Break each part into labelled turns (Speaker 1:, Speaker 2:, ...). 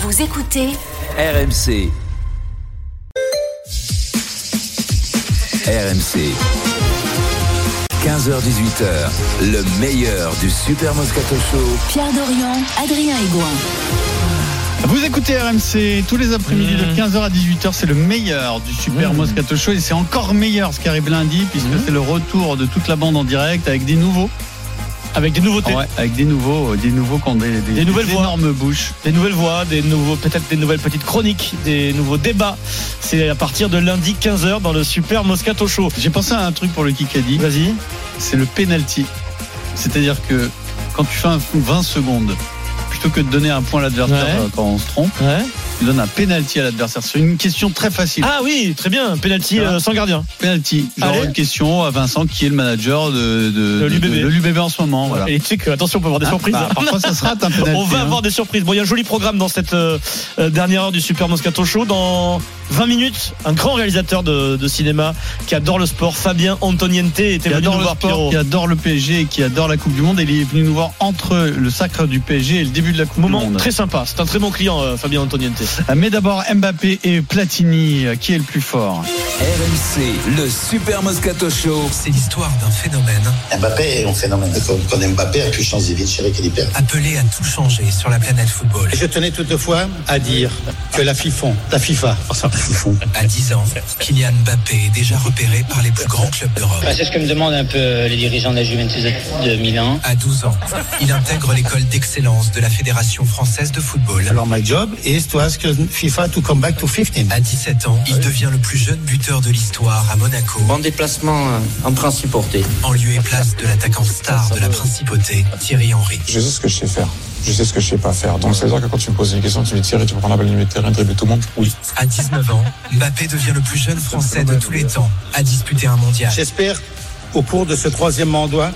Speaker 1: Vous écoutez
Speaker 2: RMC. RMC. 15h-18h, le meilleur du Super Moscato Show.
Speaker 1: Pierre Dorian, Adrien Aigouin.
Speaker 3: Vous écoutez RMC tous les après-midi de 15h à 18h, c'est le meilleur du Super Moscato Show et c'est encore meilleur ce qui arrive lundi puisque c'est le retour de toute la bande en direct avec des nouveaux.
Speaker 4: Avec des nouveautés.
Speaker 3: Ouais, avec des nouveaux qui ont des
Speaker 4: nouvelles
Speaker 3: énormes bouches.
Speaker 4: Des nouvelles voix, peut-être des nouvelles petites chroniques, des nouveaux débats. C'est à partir de lundi 15h dans le Super Moscato Show.
Speaker 3: J'ai pensé à un truc pour le Kikadi.
Speaker 4: Vas-y.
Speaker 3: C'est le penalty. C'est-à-dire que quand tu fais un 20 secondes, plutôt que de donner un point à l'adversaire quand on se trompe, tu donnes un penalty à l'adversaire. C'est une question très facile.
Speaker 4: Ah oui, très bien. Penalty sans gardien.
Speaker 3: Penalty. Genre une question à Vincent qui est le manager de l'UBB en ce moment. Voilà.
Speaker 4: Et tu sais que, attention, on peut avoir des surprises.
Speaker 3: Parfois, ça sera un penalty.
Speaker 4: On va avoir des surprises. Bon, il y a un joli programme dans cette dernière heure du Super Moscato Show. Dans 20 minutes, un grand réalisateur de cinéma qui adore le sport, Fabien Antoniente, était venu nous voir, Pierrot.
Speaker 3: Qui adore le PSG et qui adore la Coupe du Monde. Et il est venu nous voir entre le sacre du PSG et le début de la Coupe du Monde.
Speaker 4: Moment très sympa. C'est un très bon client, Fabien Antoniente.
Speaker 3: Mais d'abord Mbappé et Platini, qui est le plus fort?
Speaker 2: RMC, le Super Moscato Show.
Speaker 5: C'est l'histoire d'un phénomène.
Speaker 6: Mbappé est un phénomène. Quand Mbappé a pu changer vite, chérie qu'il y perd.
Speaker 5: Appelé à tout changer sur la planète football.
Speaker 6: Je tenais toutefois à dire que la FIFA,
Speaker 5: à 10 ans, Kylian Mbappé est déjà repéré par les plus grands clubs d'Europe.
Speaker 7: C'est ce que me demandent un peu les dirigeants de la Juventus de Milan.
Speaker 5: À 12 ans, il intègre l'école d'excellence de la Fédération française de football.
Speaker 6: Alors my job is to ask FIFA to come back to 15.
Speaker 5: À 17 ans, il devient le plus jeune buteur de l'histoire à Monaco.
Speaker 7: En déplacement en principauté.
Speaker 5: En lieu et place de l'attaquant star de la principauté, Thierry Henry.
Speaker 8: Je sais ce que je sais faire. Je sais ce que je sais pas faire. Donc, ça veut dire que quand tu me poses une question, tu me dis Thierry, tu peux prendre la balle du milieu de terrain, dribbler tout le monde? Oui.
Speaker 5: À 19 ans, Mbappé devient le plus jeune Français de tous les temps à disputer un mondial.
Speaker 6: J'espère au cours de ce troisième mandat,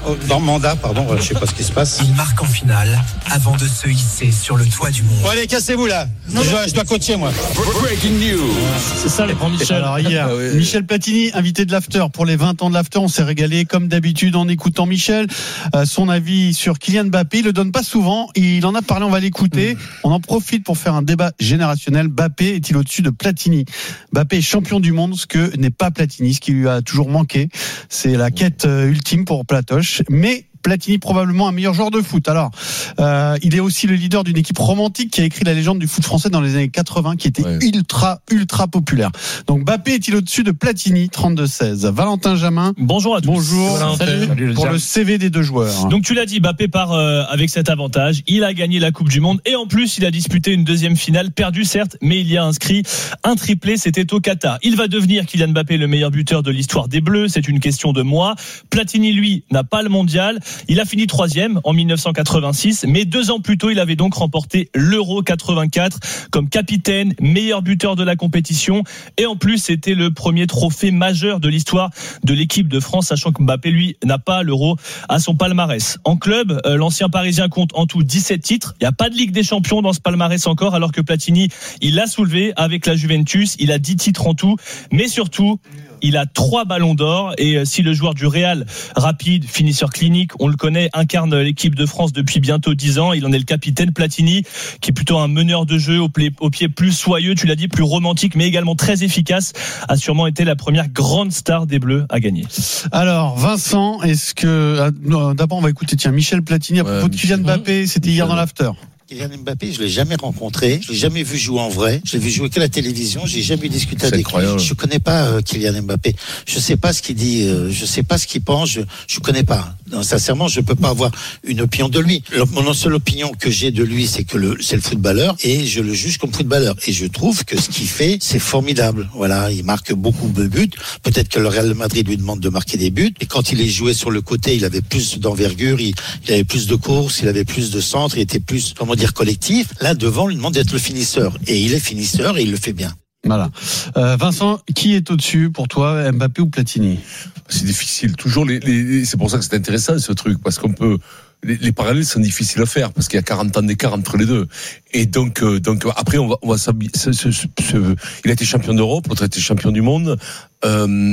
Speaker 6: je sais pas ce qui se passe.
Speaker 5: Il marque en finale avant de se hisser sur le toit du monde.
Speaker 6: Bon, allez, cassez-vous là. Je dois coacher moi.
Speaker 2: Breaking news.
Speaker 4: C'est ça le grand Michel.
Speaker 3: Alors hier, Michel Platini, invité de l'After pour les 20 ans de l'After. On s'est régalé comme d'habitude en écoutant Michel. Son avis sur Kylian Mbappé, il le donne pas souvent. Il en a parlé, on va l'écouter. On en profite pour faire un débat générationnel. Mbappé est-il au-dessus de Platini? Mbappé est champion du monde, ce que n'est pas Platini, ce qui lui a toujours manqué. C'est la quête ultime pour Platoche. Mais Platini probablement un meilleur joueur de foot. Alors, il est aussi le leader d'une équipe romantique qui a écrit la légende du foot français dans les années 80, qui était ultra populaire. Donc Mbappé est-il au-dessus de Platini? 32-16. Valentin Jamin.
Speaker 4: Bonjour à tous.
Speaker 3: Bonjour.
Speaker 4: Salut.
Speaker 3: Pour le CV des deux joueurs.
Speaker 4: Donc tu l'as dit, Mbappé part avec cet avantage. Il a gagné la Coupe du Monde et en plus il a disputé une deuxième finale, perdue certes, mais il y a inscrit un triplé. C'était au Qatar. Il va devenir Kylian Mbappé le meilleur buteur de l'histoire des Bleus. C'est une question de mois. Platini lui n'a pas le mondial. Il a fini 3e en 1986, mais 2 ans plus tôt, il avait donc remporté l'Euro 84 comme capitaine, meilleur buteur de la compétition. Et en plus, c'était le premier trophée majeur de l'histoire de l'équipe de France, sachant que Mbappé, lui, n'a pas l'Euro à son palmarès. En club, l'ancien Parisien compte en tout 17 titres. Il n'y a pas de Ligue des Champions dans ce palmarès encore, alors que Platini, il l'a soulevé avec la Juventus. Il a 10 titres en tout, mais surtout, il a 3 ballons d'or. Et si le joueur du Real, rapide, finisseur clinique, on le connaît, incarne l'équipe de France depuis bientôt 10 ans. Il en est le capitaine. Platini, qui est plutôt un meneur de jeu au pied plus soyeux, tu l'as dit, plus romantique, mais également très efficace, a sûrement été la première grande star des Bleus à gagner.
Speaker 3: Alors, Vincent, est-ce que... D'abord, on va écouter Michel Platini à propos de Kylian Mbappé. C'était hier dans l'After.
Speaker 6: Kylian Mbappé, je l'ai jamais rencontré, je l'ai jamais vu jouer en vrai, je l'ai vu jouer que à la télévision, j'ai jamais discuté avec lui. Je connais pas Kylian Mbappé. Je sais pas ce qu'il dit, je sais pas ce qu'il pense, je connais pas. Non, sincèrement, je peux pas avoir une opinion de lui. Mon seule opinion que j'ai de lui, c'est que c'est le footballeur et je le juge comme footballeur. Et je trouve que ce qu'il fait, c'est formidable. Voilà, il marque beaucoup de buts. Peut-être que le Real Madrid lui demande de marquer des buts. Et quand il est joué sur le côté, il avait plus d'envergure, il avait plus de courses, il avait plus de centre, il était plus, collectif. Là, devant, on lui demande d'être le finisseur. Et il est finisseur et il le fait bien.
Speaker 3: Voilà. Vincent, qui est au-dessus pour toi, Mbappé ou Platini?
Speaker 9: C'est difficile. Toujours c'est pour ça que c'est intéressant ce truc, parce qu'on peut. Les parallèles sont difficiles à faire parce qu'il y a 40 ans d'écart entre les deux. Et donc après on va il a été champion d'Europe, l'autre a été champion du monde.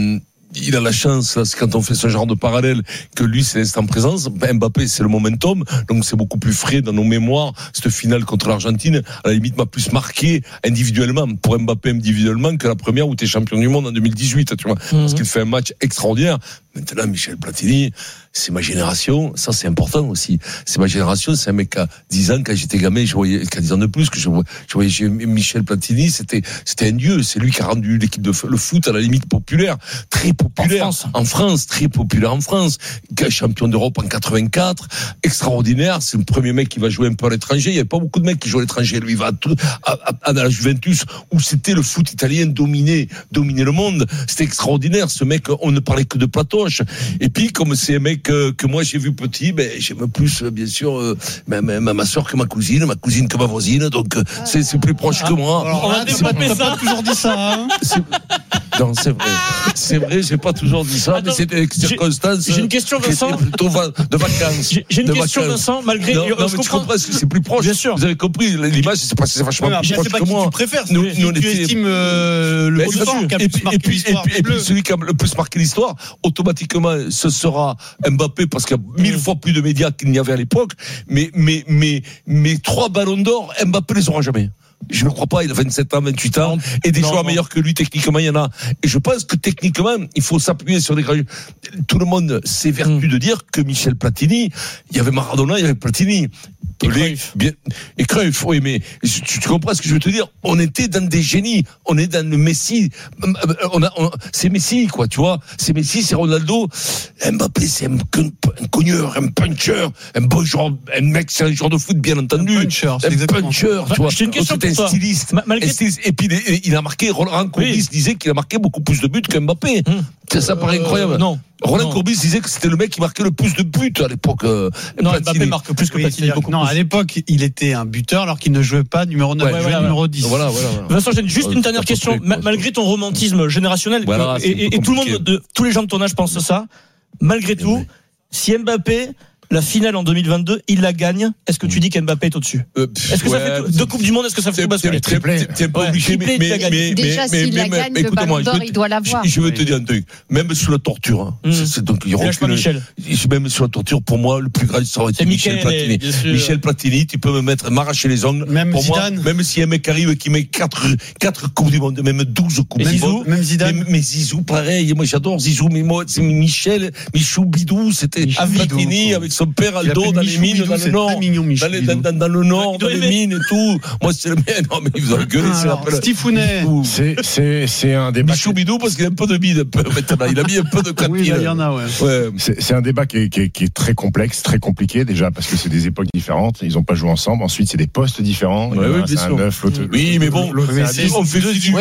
Speaker 9: il a la chance, là, quand on fait ce genre de parallèle, que lui, c'est l'instant présence. Mbappé, c'est le momentum. Donc, c'est beaucoup plus frais dans nos mémoires. Cette finale contre l'Argentine, à la limite, m'a plus marqué individuellement, pour Mbappé individuellement, que la première où t'es champion du monde en 2018, tu vois. Parce qu'il fait un match extraordinaire. Maintenant, Michel Platini, c'est ma génération. Ça, c'est important aussi. C'est ma génération. C'est un mec à 10 ans, quand j'étais gamin, je voyais, qu'à 10 ans de plus, que je voyais Michel Platini, c'était un dieu. C'est lui qui a rendu l'équipe le foot à la limite populaire. Très populaire. En France, très populaire en France. Champion d'Europe en 84. Extraordinaire. C'est le premier mec qui va jouer un peu à l'étranger. Il n'y avait pas beaucoup de mecs qui jouent à l'étranger. Lui, il va à la Juventus, où c'était le foot italien dominé le monde. C'était extraordinaire. Ce mec, on ne parlait que de platoche. Et puis, comme c'est un mec que moi j'ai vu petit, j'aime plus, bien sûr, ma soeur que ma cousine que ma voisine. Donc, c'est plus proche que moi.
Speaker 3: Alors, t'as pas toujours dit ça, hein?
Speaker 9: Non, c'est vrai. C'est vrai, j'ai pas toujours dit ça, mais c'est des circonstances.
Speaker 10: J'ai une question, Vincent.
Speaker 9: Plutôt de vacances.
Speaker 10: J'ai une question, Vincent, malgré.
Speaker 9: Non, mais tu comprends, c'est plus proche.
Speaker 10: Bien sûr.
Speaker 9: Vous avez compris, l'image, c'est vachement plus proche que moi.
Speaker 3: Tu préfères,
Speaker 9: nous,
Speaker 3: on tu estimes le plus fort qui a le plus marqué l'histoire.
Speaker 9: Et puis, celui qui a le plus marqué l'histoire, automatiquement, ce sera Mbappé, parce qu'il y a 1000 fois plus de médias qu'il n'y avait à l'époque. Mais 3 ballons d'or, Mbappé les aura jamais. Je ne crois pas, il a 27 ans, 28 ans, et des joueurs meilleurs que lui, techniquement, il y en a. Et je pense que techniquement, il faut s'appuyer sur des grands. Tout le monde s'évertue de dire que Michel Platini, il y avait Maradona, il y avait Platini. Et Cruyff, oui, mais tu comprends ce que je veux te dire? On était dans des génies, on est dans le Messi, c'est Messi, quoi, tu vois, c'est Messi, c'est Ronaldo. Mbappé, c'est un cogneur, un puncher, un bon joueur, un mec, c'est un joueur de foot, bien entendu. Un puncher, tu vois.
Speaker 10: J'ai une question pour
Speaker 9: toi. Un styliste. Et puis, il a marqué, Roland Courbis disait qu'il a marqué beaucoup plus de buts que Mbappé. Ça paraît incroyable.
Speaker 10: Non.
Speaker 9: Roland Courbis disait que c'était le mec qui marquait le plus de buts à l'époque.
Speaker 10: Non, Mbappé marque plus que Platini.
Speaker 3: Non, à l'époque, il était un buteur alors qu'il ne jouait pas numéro 9, il jouait numéro 10.
Speaker 9: Voilà.
Speaker 10: Vincent, j'ai juste une dernière question. Malgré ton romantisme générationnel, et tout le monde, tous les gens de ton âge pensent ça, malgré tout, si Mbappé, la finale en 2022, il la gagne. Est-ce que tu dis qu'Mbappé est au-dessus? Est-ce que ça fait 2 Coupes du Monde? Est-ce que ça fait tout basculer?
Speaker 9: T'es pas obligé, mais
Speaker 11: déjà, s'il la gagne, le ballon d'or, il doit l'avoir.
Speaker 9: Je veux te dire un truc. Même sous la torture, donc il
Speaker 10: Michel.
Speaker 9: Même sous la torture, pour moi, le plus grand, ça aurait été Michel Platini. Michel Platini, tu peux m'arracher les ongles.
Speaker 3: Même
Speaker 9: pour
Speaker 3: Zidane.
Speaker 9: Moi, même si un mec arrive qui met 4 Coupes du Monde, même 12 Coupes du Monde.
Speaker 3: Même Zidane.
Speaker 9: Mais Zizou, pareil. Moi, j'adore Zizou, mais moi, c'est Michou Bidou, c'était Platini avec son père Aldo. Dans les mines, dans le nord, dans le nord, dans les mines et tout. Moi, c'est le mien. Non, mais vous allez gueuler, c'est l'appel.
Speaker 3: Stifounet.
Speaker 12: C'est un débat.
Speaker 9: Michou Bidou, parce qu'il a un peu de bide, maintenant. Il a mis un peu de cantine.
Speaker 3: Oui, il y en a, ouais.
Speaker 12: C'est un débat qui est très complexe, très compliqué, déjà, parce que c'est des époques différentes. Ils n'ont pas joué ensemble. Ensuite, c'est des postes différents.
Speaker 9: Oui, bien sûr.
Speaker 12: Oui,
Speaker 9: mais bon, on fait deux du.
Speaker 3: Oui.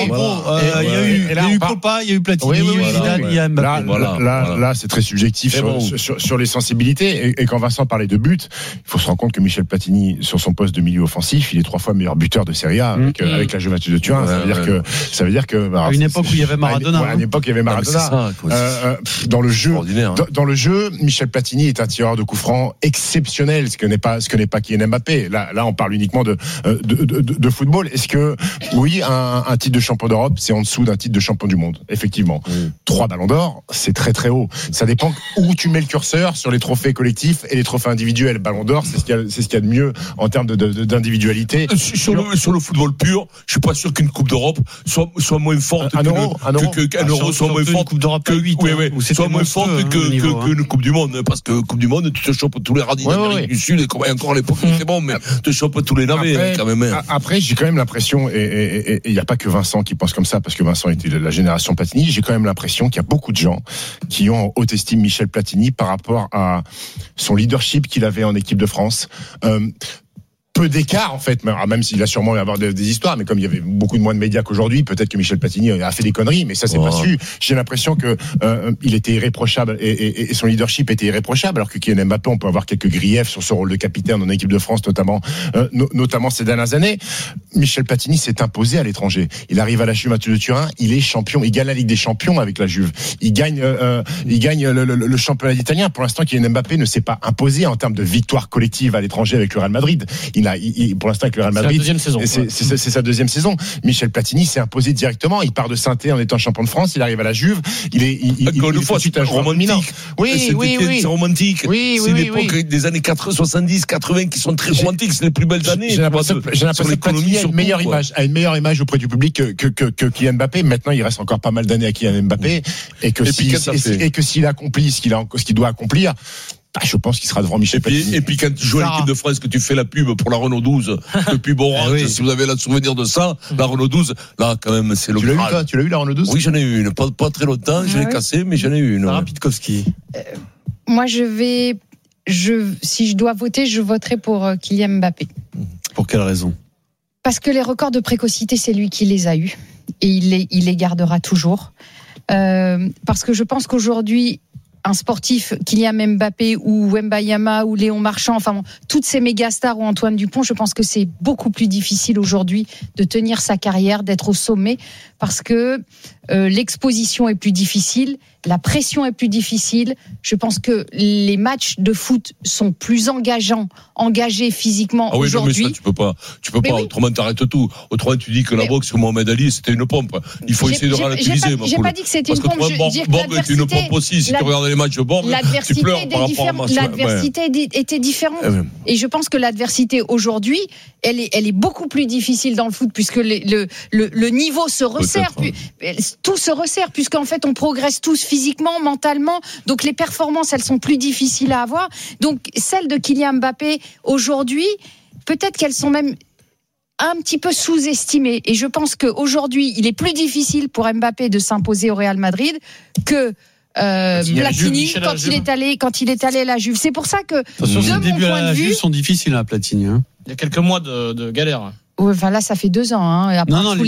Speaker 3: Il y a eu Copa, il y a eu Platini, il y a eu Zidane, il y a Mbappé.
Speaker 12: Là, c'est très subjectif sur les sensibilités. Et quand Vincent parlait de but, il faut se rendre compte que Michel Platini, sur son poste de milieu offensif, il est 3 fois meilleur buteur de Serie A avec la Juventus de Turin. Ça veut dire que
Speaker 3: à une époque où il y avait Maradona.
Speaker 12: À une époque où il y avait Maradona. Dans le jeu, Michel Platini est un tireur de coups francs exceptionnel, ce que n'est pas Kylian Mbappé. Là, on parle uniquement de football. Est-ce que oui, un titre de champion d'Europe, c'est en dessous d'un titre de champion du monde? Effectivement. 3 ballons d'or, c'est très très haut. Ça dépend où tu mets le curseur sur les trophées collectifs et les trophées individuels. Ballon d'or, c'est ce qu'il y a de mieux en termes d'individualité.
Speaker 9: Sur le football pur, je suis pas sûr qu'une Coupe d'Europe soit moins forte qu'un euro soit moins forte
Speaker 3: Coupe d'Europe à 8.
Speaker 9: Soit moins forte qu'une Coupe du Monde, parce que Coupe du Monde, tu te chopes tous les radis d'Amérique du Sud, et encore à l'époque, c'est bon, mais tu te chopes tous les navets, quand même.
Speaker 12: Après, j'ai quand même l'impression, et il n'y a pas que Vincent qui pense comme ça, parce que Vincent était de la génération Platini, j'ai quand même l'impression qu'il y a beaucoup de gens qui ont en haute estime Michel Platini par rapport à son leadership qu'il avait en équipe de France. Peu d'écart en fait, même s'il a sûrement avoir des histoires, mais comme il y avait beaucoup de moins de médias qu'aujourd'hui, peut-être que Michel Platini a fait des conneries, mais ça c'est pas su. J'ai l'impression que il était irréprochable et son leadership était irréprochable, alors que Kylian Mbappé, on peut avoir quelques griefs sur ce rôle de capitaine en équipe de France, notamment ces dernières années. Michel Platini s'est imposé à l'étranger. Il arrive à la Juventus de Turin, il est champion, il gagne la Ligue des Champions avec la Juve, il gagne le championnat italien. Pour l'instant, Kylian Mbappé ne s'est pas imposé en termes de victoire collective à l'étranger avec le Real Madrid. pour l'instant avec le Real Madrid, c'est sa deuxième saison. Michel Platini s'est imposé directement. Il part de Saint-Étienne en étant champion de France. Il arrive à la Juve.
Speaker 9: Encore une fois, c'est romantique.
Speaker 12: Oui.
Speaker 9: C'est romantique. C'est l'époque des années 70, 80 qui sont très romantiques. C'est les plus belles années.
Speaker 12: J'ai l'impression que Platini a une meilleure image auprès du public que Kylian Mbappé. Maintenant, il reste encore pas mal d'années à Kylian Mbappé et que s'il accomplit ce qu'il doit accomplir, je pense qu'il sera devant Michel Platini.
Speaker 9: Et puis quand tu joues à l'équipe de France, que tu fais la pub pour la Renault 12, le pub orange, si vous avez le souvenir de ça, la Renault 12, là quand même c'est le Graal.
Speaker 12: Tu l'as eu la Renault 12?
Speaker 9: Oui, j'en ai eu une, pas très longtemps, je l'ai cassée, mais j'en ai eu une.
Speaker 3: Sarah Pitkowski.
Speaker 11: Moi si je dois voter, je voterai pour Kylian Mbappé.
Speaker 3: Pour quelle raison?
Speaker 11: Parce que les records de précocité, c'est lui qui les a eus et il les gardera toujours. Parce que je pense qu'aujourd'hui, un sportif, Kylian Mbappé ou Wembayama ou Léon Marchand, enfin toutes ces méga stars ou Antoine Dupont, je pense que c'est beaucoup plus difficile aujourd'hui de tenir sa carrière, d'être au sommet, parce que l'exposition est plus difficile, la pression est plus difficile. Je pense que les matchs de foot sont plus engagés physiquement aujourd'hui.
Speaker 9: Non, mais ça, tu peux pas. Oui. Autrement, t'arrêtes tout. Autrement, tu dis que la boxe sur Mohamed Ali, c'était une pompe. Il faut essayer de relativiser.
Speaker 11: J'ai pas dit que c'était une pompe.
Speaker 9: Borg est une pompe aussi. Si tu regardes les matchs de Borg, tu pleures par rapport à
Speaker 11: l'adversité était différente. Et je pense que l'adversité aujourd'hui, elle est beaucoup plus difficile dans le foot, puisque le niveau se resserre. Tout se resserre, puisqu'en fait, on progresse tous physiquement, mentalement. Donc, les performances, elles sont plus difficiles à avoir. Donc, celles de Kylian Mbappé, aujourd'hui, peut-être qu'elles sont même un petit peu sous-estimées. Et je pense qu'aujourd'hui, il est plus difficile pour Mbappé de s'imposer au Real Madrid que Platini quand il est allé à la Juve. C'est pour ça que,
Speaker 3: de mon point de vue, sont difficiles à Platini.
Speaker 10: Il y a quelques mois de galère.
Speaker 11: Enfin là, ça fait 2 ans. Mais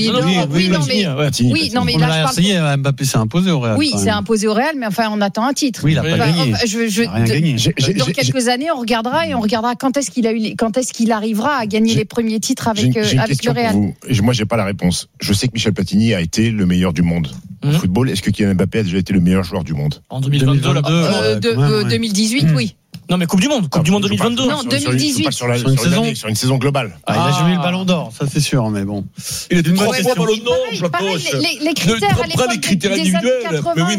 Speaker 3: Mbappé s'est imposé au Real.
Speaker 11: Oui, s'est imposé au Real, mais enfin, on attend un titre.
Speaker 3: Oui, il n'a pas gagné.
Speaker 11: Dans quelques années, on regardera quand est-ce qu'il arrivera à gagner les premiers titres avec le Real.
Speaker 12: Moi, j'ai pas la réponse. Je sais que Michel Platini a été le meilleur du monde en football. Est-ce que Kylian Mbappé a déjà été le meilleur joueur du monde?
Speaker 10: En 2022,
Speaker 11: 2018, oui.
Speaker 10: Non, mais Coupe du Monde 2022.
Speaker 11: Non, 2018.
Speaker 12: Sur une saison globale.
Speaker 3: Il a joué le Ballon d'Or, ça c'est sûr, mais bon.
Speaker 9: Il est une bonne question. Ballon d'Or,
Speaker 11: les critères à l'époque
Speaker 9: les critères individuels.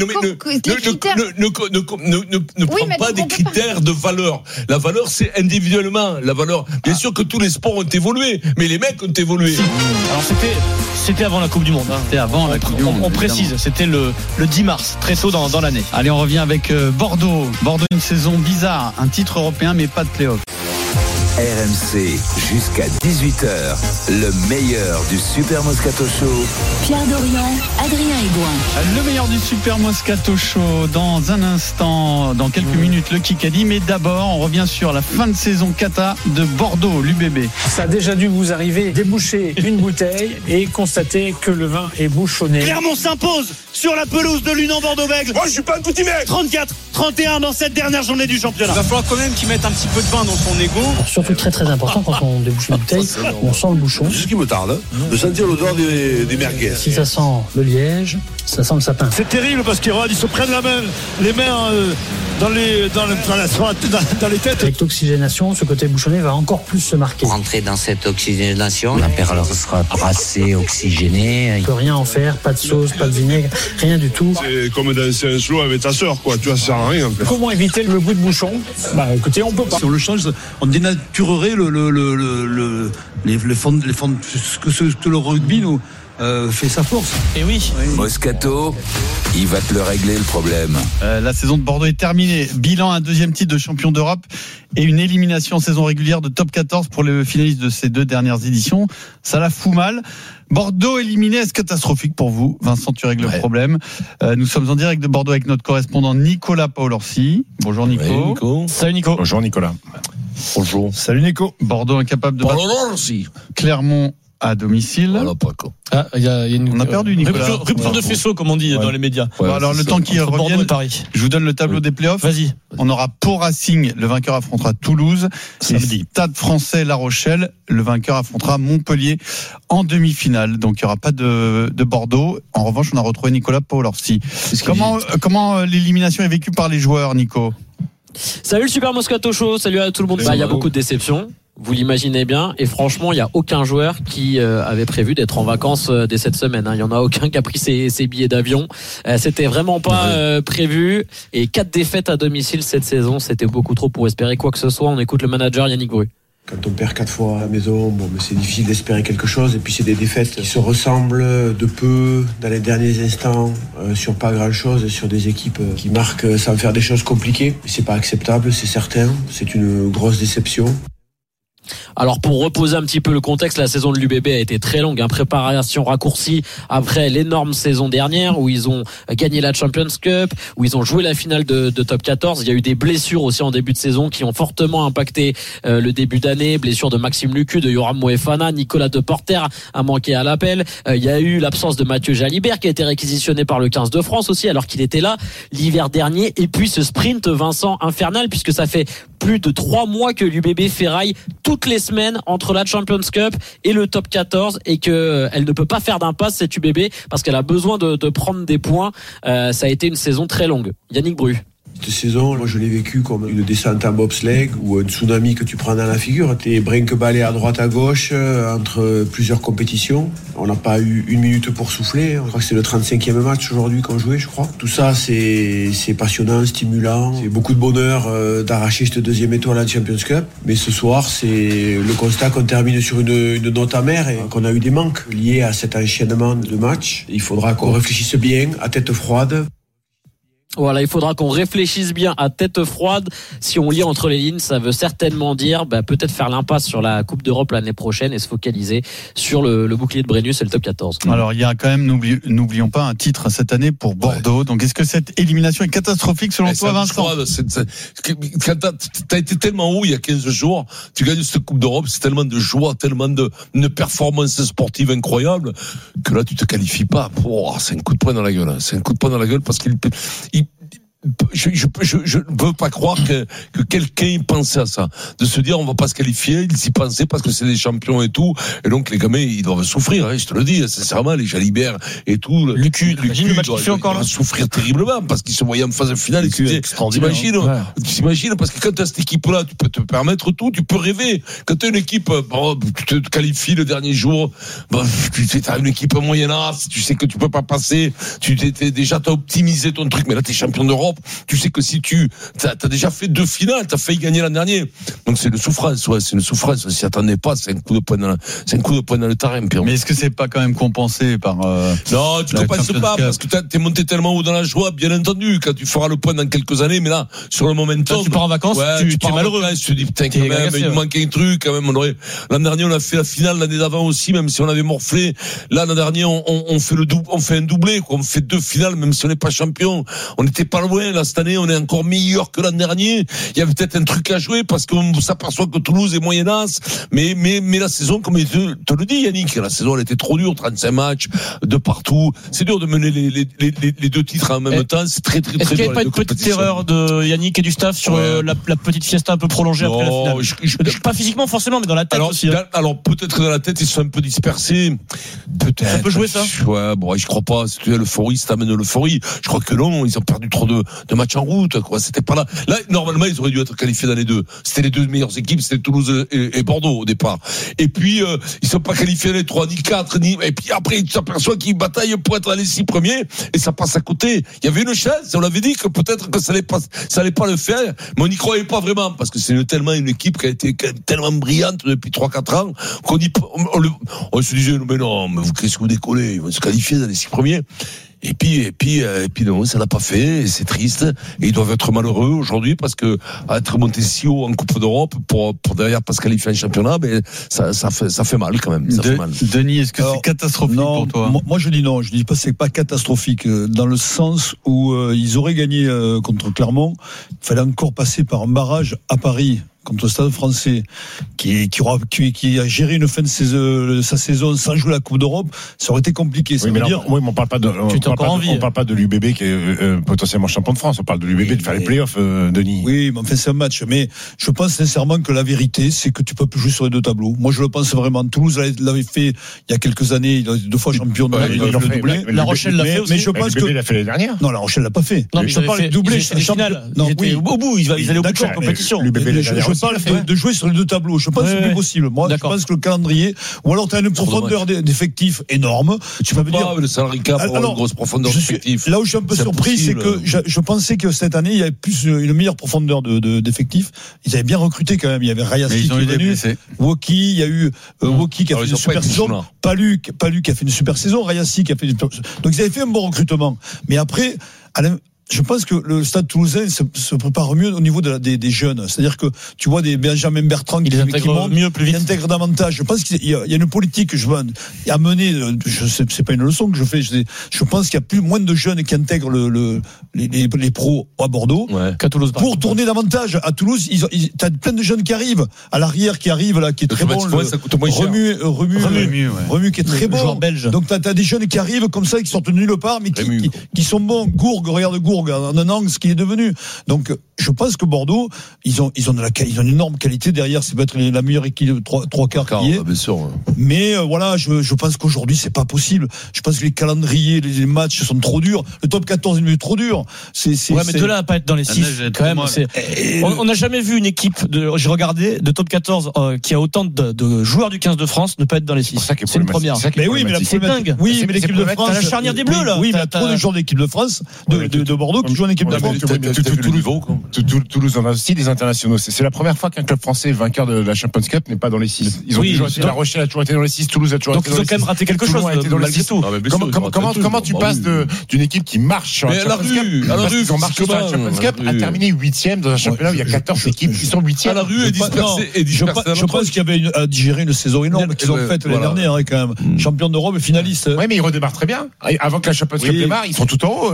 Speaker 9: Ne prends pas des critères de valeur. La valeur, c'est individuellement. La valeur, bien sûr que tous les sports ont évolué, mais les mecs ont évolué.
Speaker 10: Alors c'était avant la Coupe du Monde.
Speaker 3: C'était avant la Coupe du Monde.
Speaker 10: On précise, c'était le 10 mars, très tôt dans l'année.
Speaker 3: Allez, on revient avec Bordeaux. Bordeaux, une saison bizarre. Un titre européen, mais pas de play-off.
Speaker 2: RMC, jusqu'à 18h, le meilleur du Super Moscato Show.
Speaker 1: Pierre Dorian, Adrien Aigouin.
Speaker 3: Le meilleur du Super Moscato Show dans un instant, dans quelques minutes, le Kikadi. Mais d'abord, on revient sur la fin de saison Kata de Bordeaux, l'UBB.
Speaker 13: Ça a déjà dû vous arriver déboucher une bouteille et constater que le vin est bouchonné.
Speaker 14: Clermont s'impose sur la pelouse de l'Union Bordeaux-Bègles.
Speaker 15: Moi, je suis pas un petit mec.
Speaker 14: 34-31 dans cette dernière journée du championnat.
Speaker 15: Il va falloir quand même qu'il mette un petit peu de vin dans son ego.
Speaker 13: Surtout très très important quand on débouche une bouteille, on sent le bouchon.
Speaker 15: C'est ce qui me tarde, de sentir l'odeur des merguez.
Speaker 13: Si ça sent le liège, ça sent le sapin.
Speaker 14: C'est terrible parce qu'ils se prennent les mains dans les têtes.
Speaker 13: Avec l'oxygénation, ce côté bouchonné va encore plus se marquer.
Speaker 16: Rentrer dans cette oxygénation, la perle sera brassée, oxygénée.
Speaker 13: On peut rien en faire, pas de sauce, pas de vinaigre, rien du tout.
Speaker 15: C'est comme danser un slow avec ta sœur, quoi. Tu vois, ça sert à rien.
Speaker 13: Comment éviter le goût de bouchon? Écoutez, on peut pas.
Speaker 14: Si on le change, on dénaturerait les fonds, ce que le rugby nous fait sa force.
Speaker 10: Et oui.
Speaker 2: Moscato, il va te le régler le problème.
Speaker 3: La saison de Bordeaux est terminée. Bilan, un deuxième titre de champion d'Europe et une élimination en saison régulière de top 14 pour les finalistes de ces 2 dernières éditions. Ça la fout mal. Bordeaux éliminé, est-ce catastrophique pour vous? Vincent, tu règles le problème. Nous sommes en direct de Bordeaux avec notre correspondant Nicolas Paolorsi. Bonjour Nico.
Speaker 9: Oui, Nico.
Speaker 10: Salut Nico.
Speaker 12: Bonjour Nicolas.
Speaker 9: Bonjour.
Speaker 3: Salut Nico. Bordeaux incapable de battre Clermont à domicile.
Speaker 9: Voilà, Paco.
Speaker 3: On a perdu Nicolas.
Speaker 10: Rupture de faisceau, comme on dit dans les médias.
Speaker 3: Alors le temps qu'il revienne, je vous donne le tableau des playoffs.
Speaker 10: Vas-y.
Speaker 3: On aura Pau Racing, le vainqueur affrontera Toulouse. Samedi. Stade Français La Rochelle, le vainqueur affrontera Montpellier en demi-finale. Donc il n'y aura pas de Bordeaux. En revanche, on a retrouvé Nicolas Paolorsi. Comment l'élimination est vécue par les joueurs, Nico?
Speaker 17: Salut le Super Moscato Show, salut à tout le monde. Il y a beaucoup de déceptions. Vous l'imaginez bien, et franchement, il n'y a aucun joueur qui avait prévu d'être en vacances dès cette semaine. Il n'y en a aucun qui a pris ses billets d'avion. C'était vraiment pas prévu. Et 4 défaites à domicile cette saison, c'était beaucoup trop pour espérer quoi que ce soit. On écoute le manager Yannick Bru.
Speaker 18: Quand on perd 4 fois à la maison, c'est difficile d'espérer quelque chose. Et puis c'est des défaites qui se ressemblent de peu dans les derniers instants, sur pas grand-chose, sur des équipes qui marquent sans faire des choses compliquées. C'est pas acceptable, c'est certain. C'est une grosse déception.
Speaker 17: Alors pour reposer un petit peu le contexte, la saison de l'UBB a été très longue, préparation raccourcie après l'énorme saison dernière où ils ont gagné la Champions Cup, où ils ont joué la finale de Top 14. Il y a eu des blessures aussi en début de saison qui ont fortement impacté le début d'année. Blessure de Maxime Lucu, de Yoram Moefana, Nicolas Deporter a manqué à l'appel. Il y a eu l'absence de Mathieu Jalibert qui a été réquisitionné par le 15 de France aussi alors qu'il était là l'hiver dernier. Et puis ce sprint, Vincent, infernal, puisque ça fait plus de 3 mois que l'UBB ferraille toutes les semaines entre la Champions Cup et le Top 14 et qu'elle ne peut pas faire d'impasse cette UBB parce qu'elle a besoin de prendre des points. Ça a été une saison très longue. Yannick Bru.
Speaker 18: Cette saison, moi je l'ai vécu comme une descente en bobsleigh ou un tsunami que tu prends dans la figure. T'es brinque-ballé à droite à gauche entre plusieurs compétitions. On n'a pas eu 1 minute pour souffler. Je crois que c'est le 35e match aujourd'hui qu'on jouait, je crois. Tout ça, c'est passionnant, stimulant. C'est beaucoup de bonheur d'arracher cette 2e étoile en Champions Cup. Mais ce soir, c'est le constat qu'on termine sur une note amère et qu'on a eu des manques liés à cet enchaînement de matchs. Il faudra qu'on réfléchisse bien, à tête froide.
Speaker 17: Voilà, il faudra qu'on réfléchisse bien à tête froide. Si on lit entre les lignes, ça veut certainement dire peut-être faire l'impasse sur la Coupe d'Europe l'année prochaine et se focaliser sur le bouclier de Brennus et le Top 14.
Speaker 3: Alors, il y a quand même, n'oublions pas, un titre cette année pour Bordeaux. Ouais. Donc, est-ce que cette élimination est catastrophique selon toi, Vincent?
Speaker 9: Quand t'as été tellement haut il y a 15 jours, tu gagnes cette Coupe d'Europe, c'est tellement de joie, tellement de performance sportive incroyable que là, tu te qualifies pas. C'est un coup de poing dans la gueule. C'est un coup de poing dans la gueule parce qu'il je ne veux pas croire que quelqu'un pensait à ça, de se dire on va pas se qualifier. Ils y pensaient parce que c'est des champions et tout, et donc les gamins ils doivent souffrir, je te le dis sincèrement, les Jalibert et tout, Lucu doivent souffrir terriblement parce qu'ils se voyaient en phase finale. T'imagines parce que quand tu as cette équipe là tu peux te permettre tout, tu peux rêver. Quand tu as une équipe, tu te qualifies le dernier jour, tu as une équipe moyennasse, tu sais que tu peux pas passer, t'as optimisé ton truc, mais là t'es champion d'Europe. Tu sais que si t'as déjà fait 2 finales, t'as failli gagner l'an dernier. Donc c'est une souffrance, c'est une souffrance. Si t'attendais pas, c'est un coup de poing dans le terrain, Pierre.
Speaker 3: Mais est-ce que c'est pas quand même compensé par
Speaker 9: non, tu ne penses pas parce que t'es monté tellement haut dans la joie, bien entendu, quand tu feras le point dans quelques années, mais là, sur le momentum.
Speaker 10: Quand tu pars en vacances, tu es malheureux.
Speaker 9: Tu te dis, putain, quand même, il nous manque un truc, quand même, l'an dernier, on a fait la finale, l'année d'avant aussi, même si on avait morflé. Là, l'an dernier, on fait un doublé, quoi. On fait 2 finales, même si on n'est pas champion. On n'était pas loin. Là, cette année, on est encore meilleur que l'an dernier. Il y avait peut-être un truc à jouer parce qu'on s'aperçoit que Toulouse est moyennasse. Mais la saison, comme tu te le dis, Yannick, la saison, elle était trop dure. 35 matchs de partout. C'est dur de mener les 2 titres en même temps. C'est très, très, très dur.
Speaker 10: Est-ce qu'il n'y a pas une petite erreur de Yannick et du staff sur la petite fiesta un peu prolongée après la finale? Pas physiquement, forcément, mais dans la tête aussi.
Speaker 9: Alors, peut-être dans la tête, ils sont un peu dispersés. Peut-être.
Speaker 10: Ça peut jouer, ça?
Speaker 9: Ouais, je crois pas. Si tu as l'euphorie, ça t'amène l'euphorie. Je crois que non, ils ont perdu trop de matchs en route, quoi. C'était pas là. Là, normalement, ils auraient dû être qualifiés dans les 2. C'était les 2 meilleures équipes, c'était Toulouse et Bordeaux au départ. Et puis, ils sont pas qualifiés dans les 3, ni 4, et puis après, tu t'aperçois qu'ils bataillent pour être dans les 6 premiers, et ça passe à côté. Il y avait une chance, on l'avait dit que peut-être que ça allait pas le faire, mais on n'y croyait pas vraiment, parce que c'est tellement une équipe qui a été tellement brillante depuis 3-4 ans, on se disait, mais non, mais qu'est-ce que vous décollez? Ils vont se qualifier dans les 6 premiers. Et puis non, ça l'a pas fait, et c'est triste, et ils doivent être malheureux aujourd'hui parce que à être monté si haut en Coupe d'Europe pour derrière pas se qualifier en championnat, mais ça fait mal quand même. Fait mal.
Speaker 3: Denis, est-ce que c'est catastrophique pour toi?
Speaker 19: Moi je dis non, je dis pas c'est pas catastrophique dans le sens où ils auraient gagné contre Clermont, il fallait encore passer par un barrage à Paris contre le Stade Français, qui a géré une fin de sa saison sans jouer la Coupe d'Europe, ça aurait été compliqué.
Speaker 12: Oui, mais on parle pas de l'UBB qui est potentiellement champion de France. On parle de l'UBB de faire les playoffs, Denis.
Speaker 19: Oui, mais enfin c'est un match. Mais je pense sincèrement que la vérité, c'est que tu peux plus jouer sur les 2 tableaux. Moi, je le pense vraiment. Toulouse l'avait fait il y a quelques années. Il a 2 fois champion de le doublé.
Speaker 10: La Rochelle l'a fait aussi.
Speaker 19: Mais je pense que
Speaker 12: l'UBB l'a fait l'année dernière.
Speaker 19: Non, la Rochelle l'a pas fait.
Speaker 10: Non, mais je parle du doublé.
Speaker 19: Non,
Speaker 10: ils allaient au bout de la compétition.
Speaker 19: de jouer sur les deux tableaux. Je pense que c'est plus possible. Moi, je pense que le calendrier, ou alors tu as une profondeur d'effectifs énorme.
Speaker 9: Tu peux me dire le salarié cap pour une grosse profondeur d'effectifs.
Speaker 19: Là où je suis un peu surpris, c'est que je pensais que cette année il y avait plus une meilleure profondeur d'effectifs. Ils avaient bien recruté quand même. Il y avait Rayassi qui est venu, Woki, il y a eu Woki qui a fait une super saison, Palu qui a fait une super saison, Rayassi qui a fait une super saison. Donc ils avaient fait un bon recrutement. Mais après, je pense que le Stade Toulousain se prépare mieux au niveau des jeunes. C'est-à-dire que tu vois des Benjamin Bertrand qui montent mieux, plus vite, qui intègrent davantage. Je pense qu'il y a une politique que je veux amener. C'est pas une leçon que je fais. Je pense qu'il y a moins de jeunes qui intègrent les pros à Bordeaux
Speaker 10: qu'à Toulouse.
Speaker 19: Pour tourner davantage. À Toulouse, t'as plein de jeunes qui arrivent. À l'arrière qui arrive là, qui est très bon. Remu qui est très bon.
Speaker 10: Joueur belge.
Speaker 19: Donc t'as des jeunes qui arrivent comme ça, qui sortent de nulle part, mais qui sont bons. Regarde Gourgue en un an, ce qu'il est devenu. Donc, je pense que Bordeaux, ils ont une énorme qualité derrière. C'est peut-être la meilleure équipe de trois quarts qui est.
Speaker 9: Bien sûr.
Speaker 19: Mais voilà, je pense qu'aujourd'hui, c'est pas possible. Je pense que les calendriers, les matchs sont trop durs. Le top 14 est trop dur.
Speaker 10: Mais de là à pas être dans les 6, quand même, on n'a jamais vu une équipe j'ai regardé, de top 14, qui a autant de joueurs du 15 de France ne pas être dans les 6. C'est une première.
Speaker 19: Mais oui, mais
Speaker 10: c'est dingue.
Speaker 19: Oui, mais l'équipe de France.
Speaker 10: T'as la charnière des Bleus, là.
Speaker 19: Oui, mais trop de joueurs d'équipe de France, de Bordeaux qui jouent en équipe de France.
Speaker 12: Toulouse, on a aussi des internationaux. C'est la première fois qu'un club français vainqueur de la Champions Cup n'est pas dans les 6. Ils ont toujours été, La Rochelle a toujours été dans les 6, Toulouse a toujours été dans les 6.
Speaker 10: Donc ils ont quand même raté quelque chose malgré tout.
Speaker 12: Comment tu passes d'une équipe qui marche sur la Champions Cup, ils ont marché sur la Champions Cup, à terminer 8e dans un championnat où il y a 14 équipes qui sont 8e.
Speaker 9: À la rue et dispersées.
Speaker 19: Je pense qu'il y avait à digérer une saison énorme qu'ils ont faite l'année dernière quand même. Champion d'Europe et finaliste.
Speaker 12: Oui, mais ils redémarrent très bien. Avant que la Champions Cup démarre, ils sont tout en haut.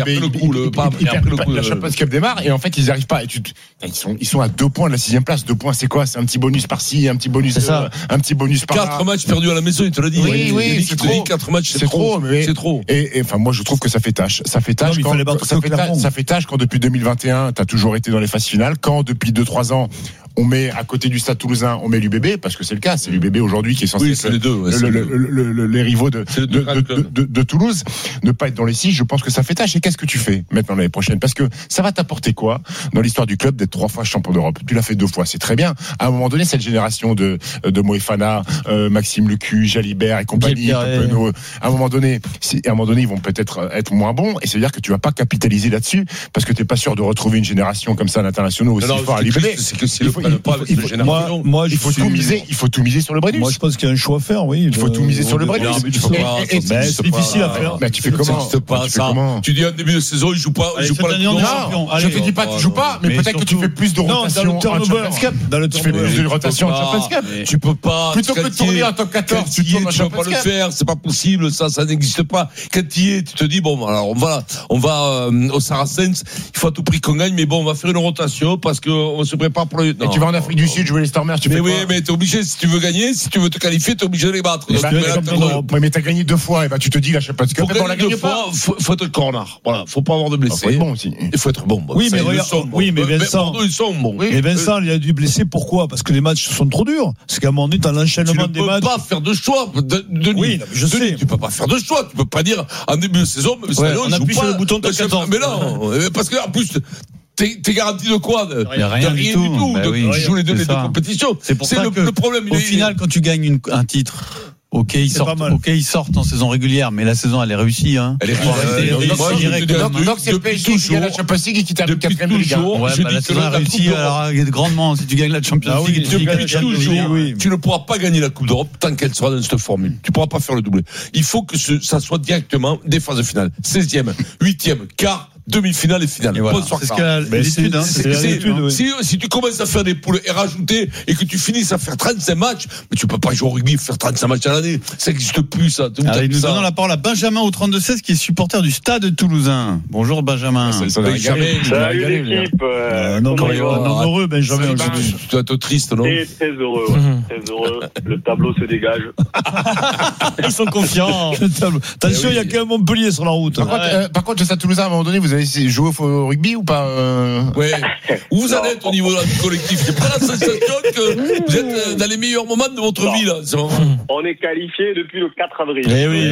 Speaker 12: La Champions Cup démarre et en fait ils n'arrivent pas. Ils sont à 2 points de la 6e place. 2 points, c'est quoi? C'est un petit bonus par-ci, un petit bonus par-là.
Speaker 9: 4 matchs perdus à la maison, il te l'a dit.
Speaker 12: Oui, c'est trop.
Speaker 9: 4 matchs, c'est trop.
Speaker 12: C'est trop. Et enfin, moi, je trouve que ça fait tâche. Ça fait tâche quand depuis 2021, t'as toujours été dans les phases finales. Quand depuis 2-3 ans, on met à côté du Stade Toulousain, on met l'UBB, parce que c'est le cas, c'est l'UBB aujourd'hui qui est censé être les rivaux de Toulouse. Ne pas être dans les 6, je pense que ça fait tâche. Et qu'est-ce que tu fais maintenant l'année prochaine? Parce que ça va t'apporter quoi dans l'histoire du club d'être 3 fois champion d'Europe? Tu l'as fait 2 fois, c'est très bien. À un moment donné, cette génération de Moefana, Maxime Lucu, Jalibert et compagnie, à un moment donné, ils vont peut-être être moins bons, et c'est-à-dire que tu vas pas capitaliser là-dessus, parce que t'es pas sûr de retrouver une génération comme ça d'internationaux aussi fort à l'UBB.
Speaker 19: Moi,
Speaker 12: il faut tout miser sur le Brennus.
Speaker 19: Moi, je pense qu'il y a un choix à faire, oui.
Speaker 12: Il faut tout miser sur le Brennus.
Speaker 19: C'est difficile à faire.
Speaker 12: Mais tu fais comment?
Speaker 9: Tu dis en début de saison, il joue pas la
Speaker 12: champion. Je te dis pas que tu joues pas, mais peut-être que tu fais plus de rotation en Champions Cup. Tu fais plus de rotation en Champions Cup.
Speaker 9: Tu peux pas.
Speaker 12: Plutôt que de tourner en top 14, tu tournes en
Speaker 9: Champions Cup. Tu vas pas le faire, c'est pas possible, ça n'existe pas. Quand tu y es, tu te dis bon, alors on va au Saracens, il faut à tout prix qu'on gagne, mais bon, on va faire une rotation parce qu'on se prépare pour le.
Speaker 12: Et tu vas en Afrique du Sud jouer les Stormers, tu fais quoi?
Speaker 9: Mais oui, mais t'es obligé, si tu veux gagner, si tu veux te qualifier, t'es obligé de les battre.
Speaker 12: Mais t'as gagné 2 fois, et bah tu te dis là, je sais pas,
Speaker 9: pour gagner 2 fois, faut être corner. Voilà, faut pas avoir de blessés.
Speaker 12: Faut être bon aussi.
Speaker 9: Il faut être bon.
Speaker 19: Oui, mais regarde, mais Vincent,
Speaker 9: ils sont bons.
Speaker 19: Et Vincent, il a dû blesser, pourquoi? Parce que les matchs sont trop durs. C'est qu'à un moment donné, t'as l'enchaînement des matchs.
Speaker 9: Tu peux pas faire de choix.
Speaker 19: Oui, je sais.
Speaker 9: Tu peux pas faire de choix. Tu peux pas dire en début de saison,
Speaker 10: on appuie sur le bouton de 14.
Speaker 9: Mais non, parce que en plus. T'es garanti de quoi?
Speaker 3: Rien du tout.
Speaker 9: Tu joues les deux compétitions.
Speaker 3: C'est pour ça que le problème. Au final, quand tu gagnes un titre. Ok, ils sortent en saison régulière, mais la saison elle est réussie, hein.
Speaker 12: Elle est réussie. Donc c'est le PSG qui gagne la Champions League et qui termine 4e de Ligue 1.
Speaker 3: Ouais, la saison est réussie, alors grandement, si tu gagnes la Champions League,
Speaker 9: tu ne pourras pas gagner la Coupe d'Europe tant qu'elle sera dans cette formule. Tu pourras pas faire le doublé. Il faut que ça soit directement des phases finales. 16e, 8e, quart, demi-finale et finale.
Speaker 3: Voilà. C'est ce qu'a l'étude.
Speaker 9: Si tu commences à faire des poules et rajouter et que tu finisses à faire 35 matchs, mais tu peux pas jouer au rugby et faire 35 matchs à l'année. Ça n'existe plus, ça.
Speaker 3: Allez, nous donnons la parole à Benjamin au 32-16 qui est supporter du Stade Toulousain. Bonjour Benjamin.
Speaker 15: Salut l'équipe.
Speaker 19: Heureux Benjamin.
Speaker 9: Tu dois être triste, non?
Speaker 15: Très heureux. Très heureux. Le tableau se dégage.
Speaker 10: Ils sont confiants.
Speaker 19: Attention, il y a qu'un Montpellier sur la route.
Speaker 12: Par contre, le Stade Toulousain, à un moment donné, vous avez joué au rugby ou pas?
Speaker 9: Ouais. Où vous en êtes au niveau du collectif? J'ai pas la sensation que vous êtes dans les meilleurs moments de votre vie là.
Speaker 15: On est qualifié depuis le 4 avril.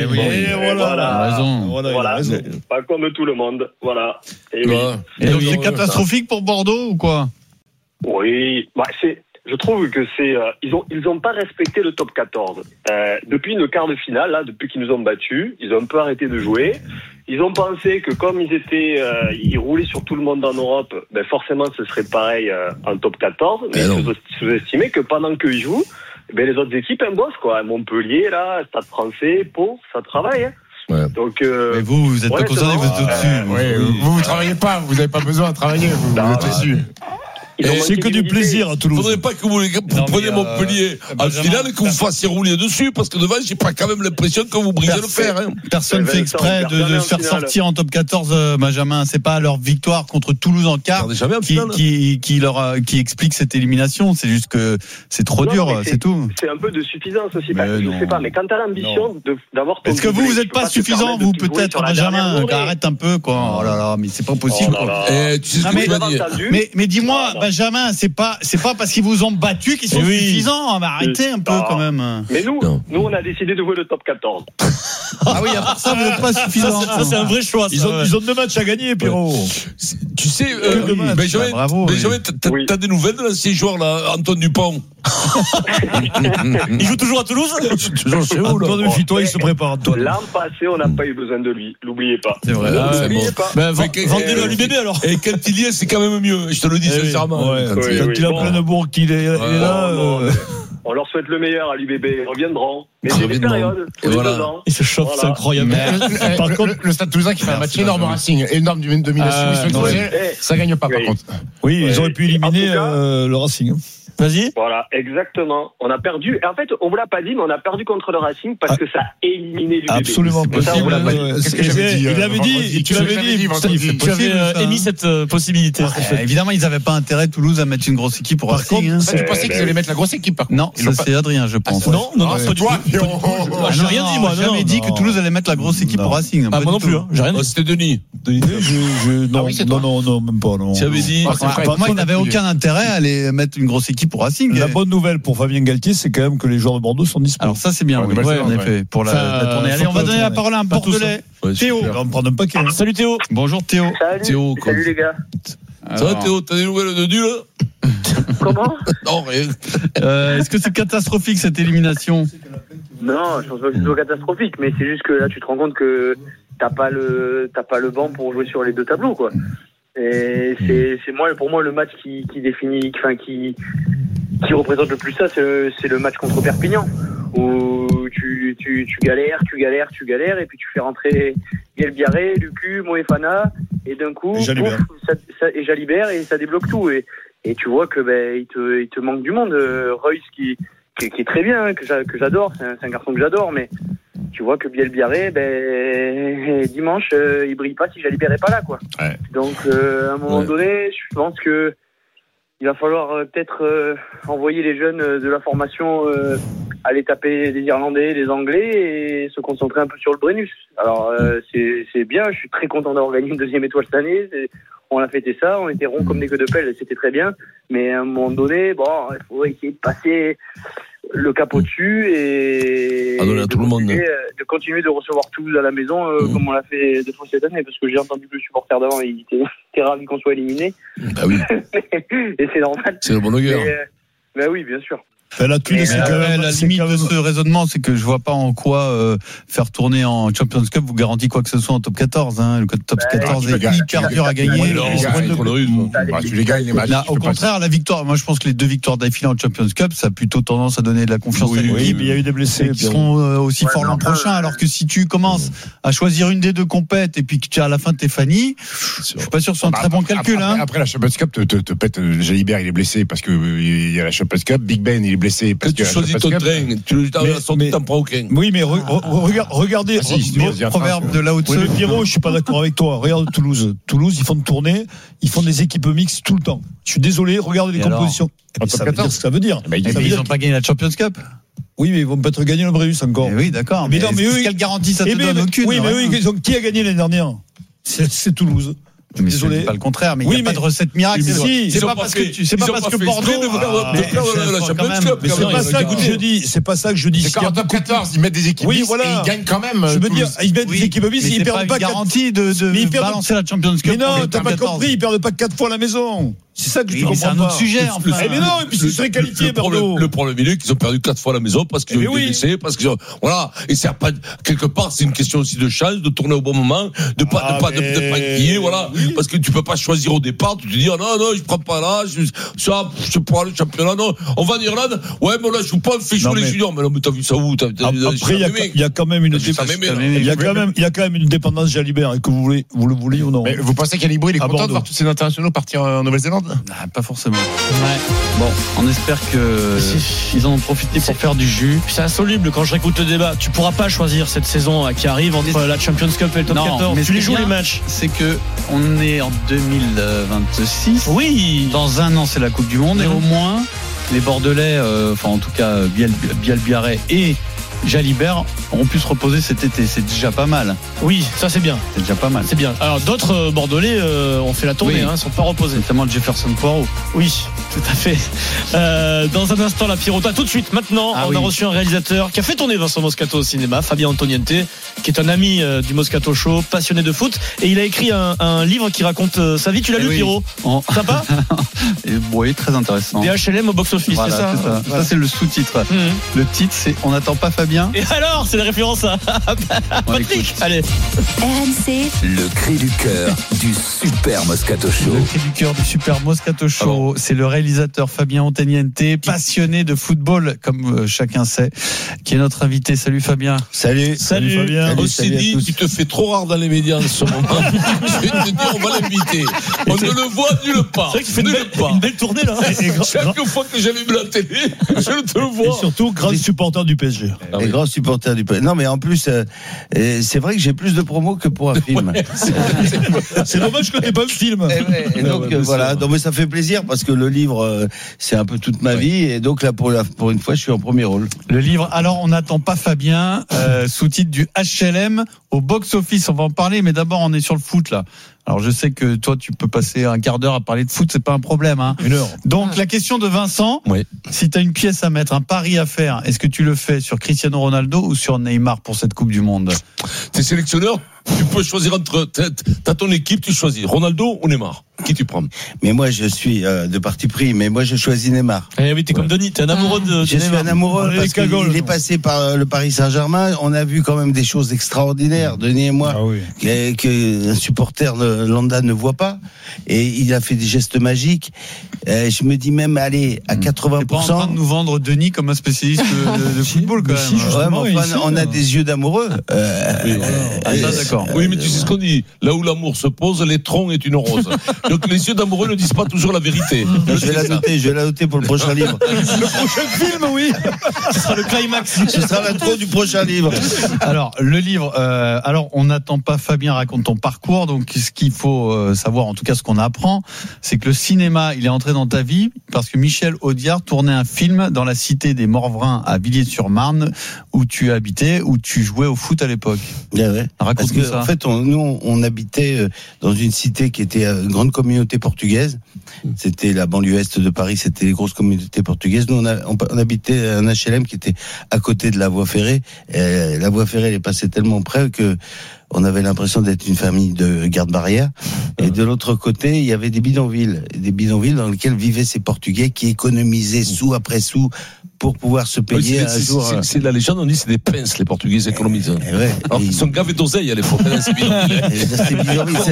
Speaker 19: Voilà.
Speaker 15: Voilà. Pas comme tout le monde. Voilà.
Speaker 3: Et donc c'est catastrophique pour Bordeaux ou quoi?
Speaker 15: Oui, je trouve que ils ont pas respecté le top 14. Depuis le quart de finale, là, depuis qu'ils nous ont battus, ils ont un peu arrêté de jouer. Ils ont pensé que comme ils roulaient sur tout le monde en Europe, forcément ce serait pareil en top 14. Mais ils sous-estimaient que pendant qu'ils jouent, les autres équipes elles bossent quoi. Montpellier, là, Stade Français, Pau, ça travaille. Hein.
Speaker 3: Ouais.
Speaker 15: Donc,
Speaker 3: mais vous êtes pas concerné, vous êtes au-dessus.
Speaker 12: Vous travaillez pas, vous n'avez pas besoin de travailler, vous êtes au-dessus.
Speaker 19: C'est que du plaisir à Toulouse.
Speaker 9: Faudrait pas que vous preniez Montpellier en finale et que vous fassiez rouler dessus, parce que devant, j'ai pas quand même l'impression que vous brisez le fer. Hein.
Speaker 3: Personne fait exprès de se faire sortir en top 14, Benjamin. C'est pas leur victoire contre Toulouse en quart qui explique cette élimination. C'est juste que c'est trop dur, c'est tout.
Speaker 15: C'est un peu de suffisance aussi. Je sais pas, mais quand t'as l'ambition d'avoir ton.
Speaker 3: Est-ce que vous êtes pas suffisant, vous peut-être, Benjamin? Arrête un peu, quoi. Oh là là, mais c'est pas possible.
Speaker 9: Tu sais ce que tu vas dire.
Speaker 3: Mais dis-moi, Benjamin, c'est pas parce qu'ils vous ont battu qu'ils sont suffisants. Arrêtez un peu quand même.
Speaker 15: Mais nous, on a décidé de jouer le top 14.
Speaker 3: Ah oui, à part ça, vous n'êtes pas suffisants.
Speaker 10: Ça, c'est un vrai choix.
Speaker 19: Ils ont 2 matchs à gagner, Pierrot.
Speaker 9: Tu sais, Benjamin, t'as des nouvelles de l'ancien joueur là, Antoine Dupont?
Speaker 10: Il joue toujours à Toulouse?
Speaker 19: Toujours chez vous. Antoine Dupont, il se prépare.
Speaker 15: L'an passé, on n'a pas eu besoin de lui. L'oubliez pas.
Speaker 3: C'est vrai.
Speaker 15: N'oubliez pas.
Speaker 10: Vendez-le à l'UBB alors.
Speaker 9: Et quand il y est, c'est quand même mieux. Je te le dis sincèrement.
Speaker 19: Quand il a plein de bourg qu'il est là.
Speaker 15: On leur souhaite le meilleur à l'UBB. Ils reviendront. Mais c'est des périodes.
Speaker 10: Il se chauffe, c'est incroyable.
Speaker 12: Par contre, le Stade Toulousain qui fait un match énorme au Racing, énorme du domination, ça gagne pas par contre.
Speaker 19: Oui, ils auraient pu éliminer le Racing.
Speaker 10: Vas-y.
Speaker 15: Voilà, exactement. On a perdu. Et en fait, on vous l'a pas dit, mais on a perdu contre le Racing parce que ça a éliminé l'UBB.
Speaker 19: Absolument possible. Il l'avait dit. Tu l'avais dit.
Speaker 10: Tu avais émis cette possibilité.
Speaker 3: Évidemment, ils n'avaient pas intérêt, Toulouse, à mettre une grosse équipe pour Racing.
Speaker 12: Tu pensais qu'ils allaient mettre la grosse équipe par contre?
Speaker 3: Non, ça c'est Adrien, je pense.
Speaker 10: Non, pas du tout. J'ai rien dit, moi.
Speaker 3: J'ai jamais dit que Toulouse allait mettre la grosse équipe pour Racing.
Speaker 10: Moi non plus. J'ai rien dit.
Speaker 9: C'était Denis.
Speaker 19: Non, même pas.
Speaker 9: Tu avais dit.
Speaker 3: Pour moi, ils n'avaient aucun intérêt à aller mettre une grosse équipe pour Racing.
Speaker 19: La bonne nouvelle pour Fabien Galtier, c'est quand même que les joueurs de Bordeaux sont disponibles.
Speaker 3: Alors ça, c'est bien, en effet, pour la tournée. Allez, on va donner la parole à un Bordelais. Théo.
Speaker 19: On va me prendre un paquet.
Speaker 10: Salut Théo.
Speaker 3: Bonjour Théo.
Speaker 15: Salut les gars.
Speaker 9: Ça va Théo, t'as des nouvelles de Dieu là?
Speaker 15: Comment?
Speaker 9: Non, rien.
Speaker 3: Est-ce que c'est catastrophique cette élimination?
Speaker 15: Non, je pense pas que ce soit catastrophique, mais c'est juste que là tu te rends compte que t'as pas le banc pour jouer sur les deux tableaux, quoi. Et c'est pour moi le match qui définit, enfin qui représente le plus ça, c'est le match contre Perpignan où tu galères et puis tu fais rentrer Guelbiaré, Lucu, Moefana et d'un coup et Jalibert et ça débloque tout et tu vois que il te manque du monde. Reus qui est très bien, hein, que j'adore, c'est un garçon que j'adore, mais tu vois que Bielbiarré, dimanche, il brille pas si Jalibert est pas là, quoi. Ouais. Donc, à un moment donné, je pense que il va falloir peut-être envoyer les jeunes de la formation aller taper les Irlandais, les Anglais et se concentrer un peu sur le Brennus. Alors, c'est bien, je suis très content d'avoir gagné une 2e étoile cette année. On a fêté ça, on était ronds comme des queues de pelle, c'était très bien. Mais à un moment donné, il faut essayer de passer le cap au-dessus et de continuer de recevoir Toulouse à la maison comme on l'a fait 2 fois cette année, parce que j'ai entendu que le supporter d'avant il était ravi qu'on soit éliminé.
Speaker 9: Bah oui.
Speaker 15: Et c'est normal.
Speaker 9: C'est le bon augure.
Speaker 15: Mais oui, bien sûr.
Speaker 3: La limite de ce raisonnement, c'est que je vois pas en quoi faire tourner en Champions Cup vous garantit quoi que ce soit en top 14. Hein. Le top 14 est hyper dur à gagner.
Speaker 12: Tu les gagnes les matchs.
Speaker 3: Au contraire, la victoire. Moi, je pense que les 2 victoires d'affilée en Champions Cup, ça a plutôt tendance à donner de la confiance à l'équipe.
Speaker 19: Oui, mais il y a eu des blessés
Speaker 3: qui seront aussi forts l'an prochain. Alors que si tu commences à choisir une des 2 compètes et puis que tu as à la fin tes Fanny, je suis pas sûr que ce soit un très bon calcul.
Speaker 12: Après la Champions Cup, te pète Jalibert, il est blessé parce que il y a la Champions Cup. Big Ben, il est blessé parce que
Speaker 9: tu choisis ton train, tu t'en prends aucun.
Speaker 19: Oui, mais regardez
Speaker 3: le proverbe de Lao Tse.
Speaker 19: Oui, Pierrot, je suis pas d'accord avec toi. Regarde Toulouse, ils font une tournée, ils font des équipes mixtes tout le temps. Je suis désolé, regarde les compositions. Ça veut dire ce que ça veut dire.
Speaker 3: Ils n'ont pas gagné la Champions Cup.
Speaker 19: Oui, mais ils vont peut-être gagner le Brennus encore.
Speaker 3: Oui, d'accord. Mais quelle garantie ça te donne? Aucune.
Speaker 19: Oui, mais qui a gagné l'année dernière? C'est Toulouse.
Speaker 3: Mais c'est pas le contraire, mais il n'y a pas de recette miracle.
Speaker 19: C'est pas parce que Bordeaux. C'est pas ça que je dis. C'est pas ça que je dis.
Speaker 12: C'est qu'en top 14, ils mettent des équipes et ils gagnent quand même.
Speaker 19: Je veux dire, ils mettent des équipes bis, ils perdent pas
Speaker 3: garantie de balancer la Champions Cup.
Speaker 19: Mais non, t'as pas compris, ils perdent pas 4 fois à la maison.
Speaker 14: C'est ça que je comprends
Speaker 3: c'est un
Speaker 14: pas.
Speaker 3: autre sujet.
Speaker 14: Mais non, et puis s'ils seraient qualifiés, Bordeaux.
Speaker 9: Le problème, il est qu'ils ont perdu 4 fois à la maison parce qu'ils ont été blessés, parce qu'ils ont, voilà. Et c'est pas, quelque part, c'est une question aussi de chance, de tourner au bon moment, de pas inquiéter, voilà. Oui. Parce que tu peux pas choisir au départ, tu te dis, non, je prends pas là, je prends le championnat, non. On va en Irlande, ouais, mais là, je joue pas, on fait jouer les juniors. Mais non, mais t'as vu ça où?
Speaker 19: Après, il y a quand même une dépendance Jalibert, et que vous le voulez ou non.
Speaker 12: Mais vous pensez qu'Alibri, il est content de voir tous ces internationaux partir en Nouvelle-Zélande?
Speaker 20: Pas forcément. Ouais. Bon, on espère qu'ils en ont profité pour faire du jus.
Speaker 10: C'est insoluble quand je réécoute le débat. Tu pourras pas choisir cette saison qui arrive entre la Champions Cup et le Top 14.
Speaker 20: Mais
Speaker 10: tu les joues les matchs.
Speaker 20: C'est que on est en 2026.
Speaker 10: Oui.
Speaker 20: Dans un an, c'est la Coupe du Monde et au moins les Bordelais, en tout cas Biel-Biarret et Jalibert auront pu se reposer cet été. C'est déjà pas mal.
Speaker 10: Oui, ça c'est bien.
Speaker 20: C'est déjà pas mal.
Speaker 10: C'est bien. Alors d'autres Bordelais ont fait la tournée, sont pas reposés.
Speaker 20: Notamment Jefferson Poirot.
Speaker 10: Oui, tout à fait. Dans un instant, la Pirota. Tout de suite, maintenant, on a reçu un réalisateur qui a fait tourner Vincent Moscato au cinéma, Fabien Antoniente, qui est un ami du Moscato Show, passionné de foot. Et il a écrit un livre qui raconte sa vie. Tu l'as lu, Pierrot? Sympa?
Speaker 20: Oui, très intéressant.
Speaker 10: Des HLM au box-office,
Speaker 20: voilà,
Speaker 10: c'est ça?
Speaker 20: Ça, c'est le sous-titre. Le titre, c'est On n'attend pas Fabien.
Speaker 10: Et alors, c'est la référence à Patrick. Allez.
Speaker 1: RMC.
Speaker 2: Le cri du cœur du Super Moscato Show.
Speaker 3: Le cri du cœur du Super Moscato Show. C'est le réalisateur Fabien Antoniente, passionné de football, comme chacun sait, qui est notre invité. Salut Fabien.
Speaker 9: Salut Fabien. Aussi dit, tu te fais trop rare dans les médias en ce moment. Je vais te dire, on va l'inviter. On ne le voit nulle part.
Speaker 10: C'est vrai qu'il fait une belle tournée là.
Speaker 9: Chaque fois que j'allume la télé, je te vois.
Speaker 19: Et surtout, grand supporter du PSG.
Speaker 21: Les grands supporters du PSG. Non, mais en plus, c'est vrai que j'ai plus de promos que pour un film.
Speaker 19: C'est dommage que t'aies pas le film.
Speaker 21: Et donc voilà, donc mais ça fait plaisir parce que le livre, c'est un peu toute ma vie, et donc là pour une fois, je suis en premier rôle.
Speaker 3: Le livre. Alors, on n'attend pas Fabien. Sous-titre du HLM au box-office. On va en parler, mais d'abord, on est sur le foot là. Alors je sais que toi tu peux passer un quart d'heure à parler de foot, c'est pas un problème, hein.
Speaker 19: Une heure.
Speaker 3: Donc la question de Vincent, si tu as une pièce à mettre, un pari à faire, est-ce que tu le fais sur Cristiano Ronaldo ou sur Neymar pour cette Coupe du Monde?
Speaker 9: T'es sélectionneur, tu peux choisir entre t'as ton équipe, tu choisis Ronaldo ou Neymar. Qui tu prends?
Speaker 21: Mais moi je suis de parti pris, mais moi je choisis Neymar.
Speaker 10: Eh oui, t'es comme Denis, t'es un amoureux de Neymar.
Speaker 21: Je suis un amoureux parce qu'il est passé par le Paris Saint-Germain. On a vu quand même des choses extraordinaires, Denis et moi, qu'un supporter lambda ne voit pas. Et il a fait des gestes magiques. Je me dis même, allez, à 80%.
Speaker 3: T'es pas en train de nous vendre Denis comme un spécialiste de football quand même.
Speaker 21: On a des yeux d'amoureux.
Speaker 3: D'accord.
Speaker 9: Oui, mais tu sais ce qu'on dit. Là où l'amour se pose, les troncs est une rose. Donc les yeux d'amoureux ne disent pas toujours la vérité.
Speaker 21: Je vais la noter pour le prochain livre.
Speaker 19: Le prochain film, oui.
Speaker 10: Ce sera le climax.
Speaker 21: Ce sera l'intro du prochain livre.
Speaker 3: Alors, le livre, on n'attend pas Fabien raconte ton parcours. Donc, ce qu'il faut savoir, en tout cas, ce qu'on apprend, c'est que le cinéma, il est entré dans ta vie parce que Michel Audiard tournait un film dans la cité des Morvrins à Villiers-sur-Marne, où tu habitais, où tu jouais au foot à l'époque.
Speaker 21: Ouais.
Speaker 3: Raconte-nous ça.
Speaker 21: En fait, on habitait dans une cité qui était une grande communauté portugaise. C'était la banlieue est de Paris, c'était les grosses communautés portugaises. Nous, on habitait un HLM qui était à côté de la voie ferrée. Et la voie ferrée, elle est passée tellement près que on avait l'impression d'être une famille de garde-barrière. Et de l'autre côté, il y avait des bidonvilles dans lesquels vivaient ces Portugais qui économisaient sous après sous pour pouvoir se payer un jour.
Speaker 9: C'est la légende, on dit c'est des pinces, les Portugais économisent. Alors ils sont gavés d'oseille à l'époque, ces bidonvilles.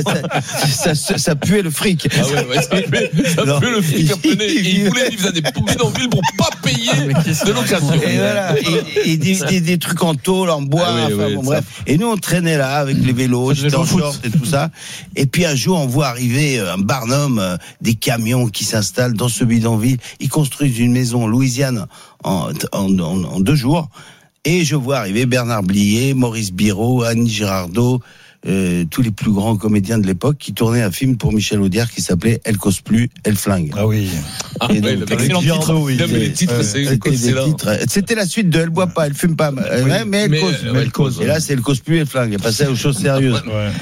Speaker 21: Ça puait le fric.
Speaker 9: Ah ouais, ça puait le fric. Ils voulaient vivre dans des bidonvilles pour pas payer de location.
Speaker 21: Et voilà. Et des trucs en tôle, en bois, bref. Et nous, on traînait là avec les vélos, j'étais en short et tout ça. Et puis un jour, on voit arriver un barnum, des camions qui s'installent dans ce bidonville. Ils construisent une maison louisiane en 2 jours. Et je vois arriver Bernard Blier, Maurice Biraud, Annie Girardot, tous les plus grands comédiens de l'époque qui tournaient un film pour Michel Audiard qui s'appelait Elle cause plus, Elle flingue.
Speaker 19: Ah oui.
Speaker 21: Et donc,
Speaker 10: excellent titre.
Speaker 21: Oui.
Speaker 9: Les titres,
Speaker 21: c'était la suite de Elle boit pas, Elle fume pas, mais Elle cause. Et là, c'est Elle cause plus, Elle flingue. Elle passait aux choses sérieuses.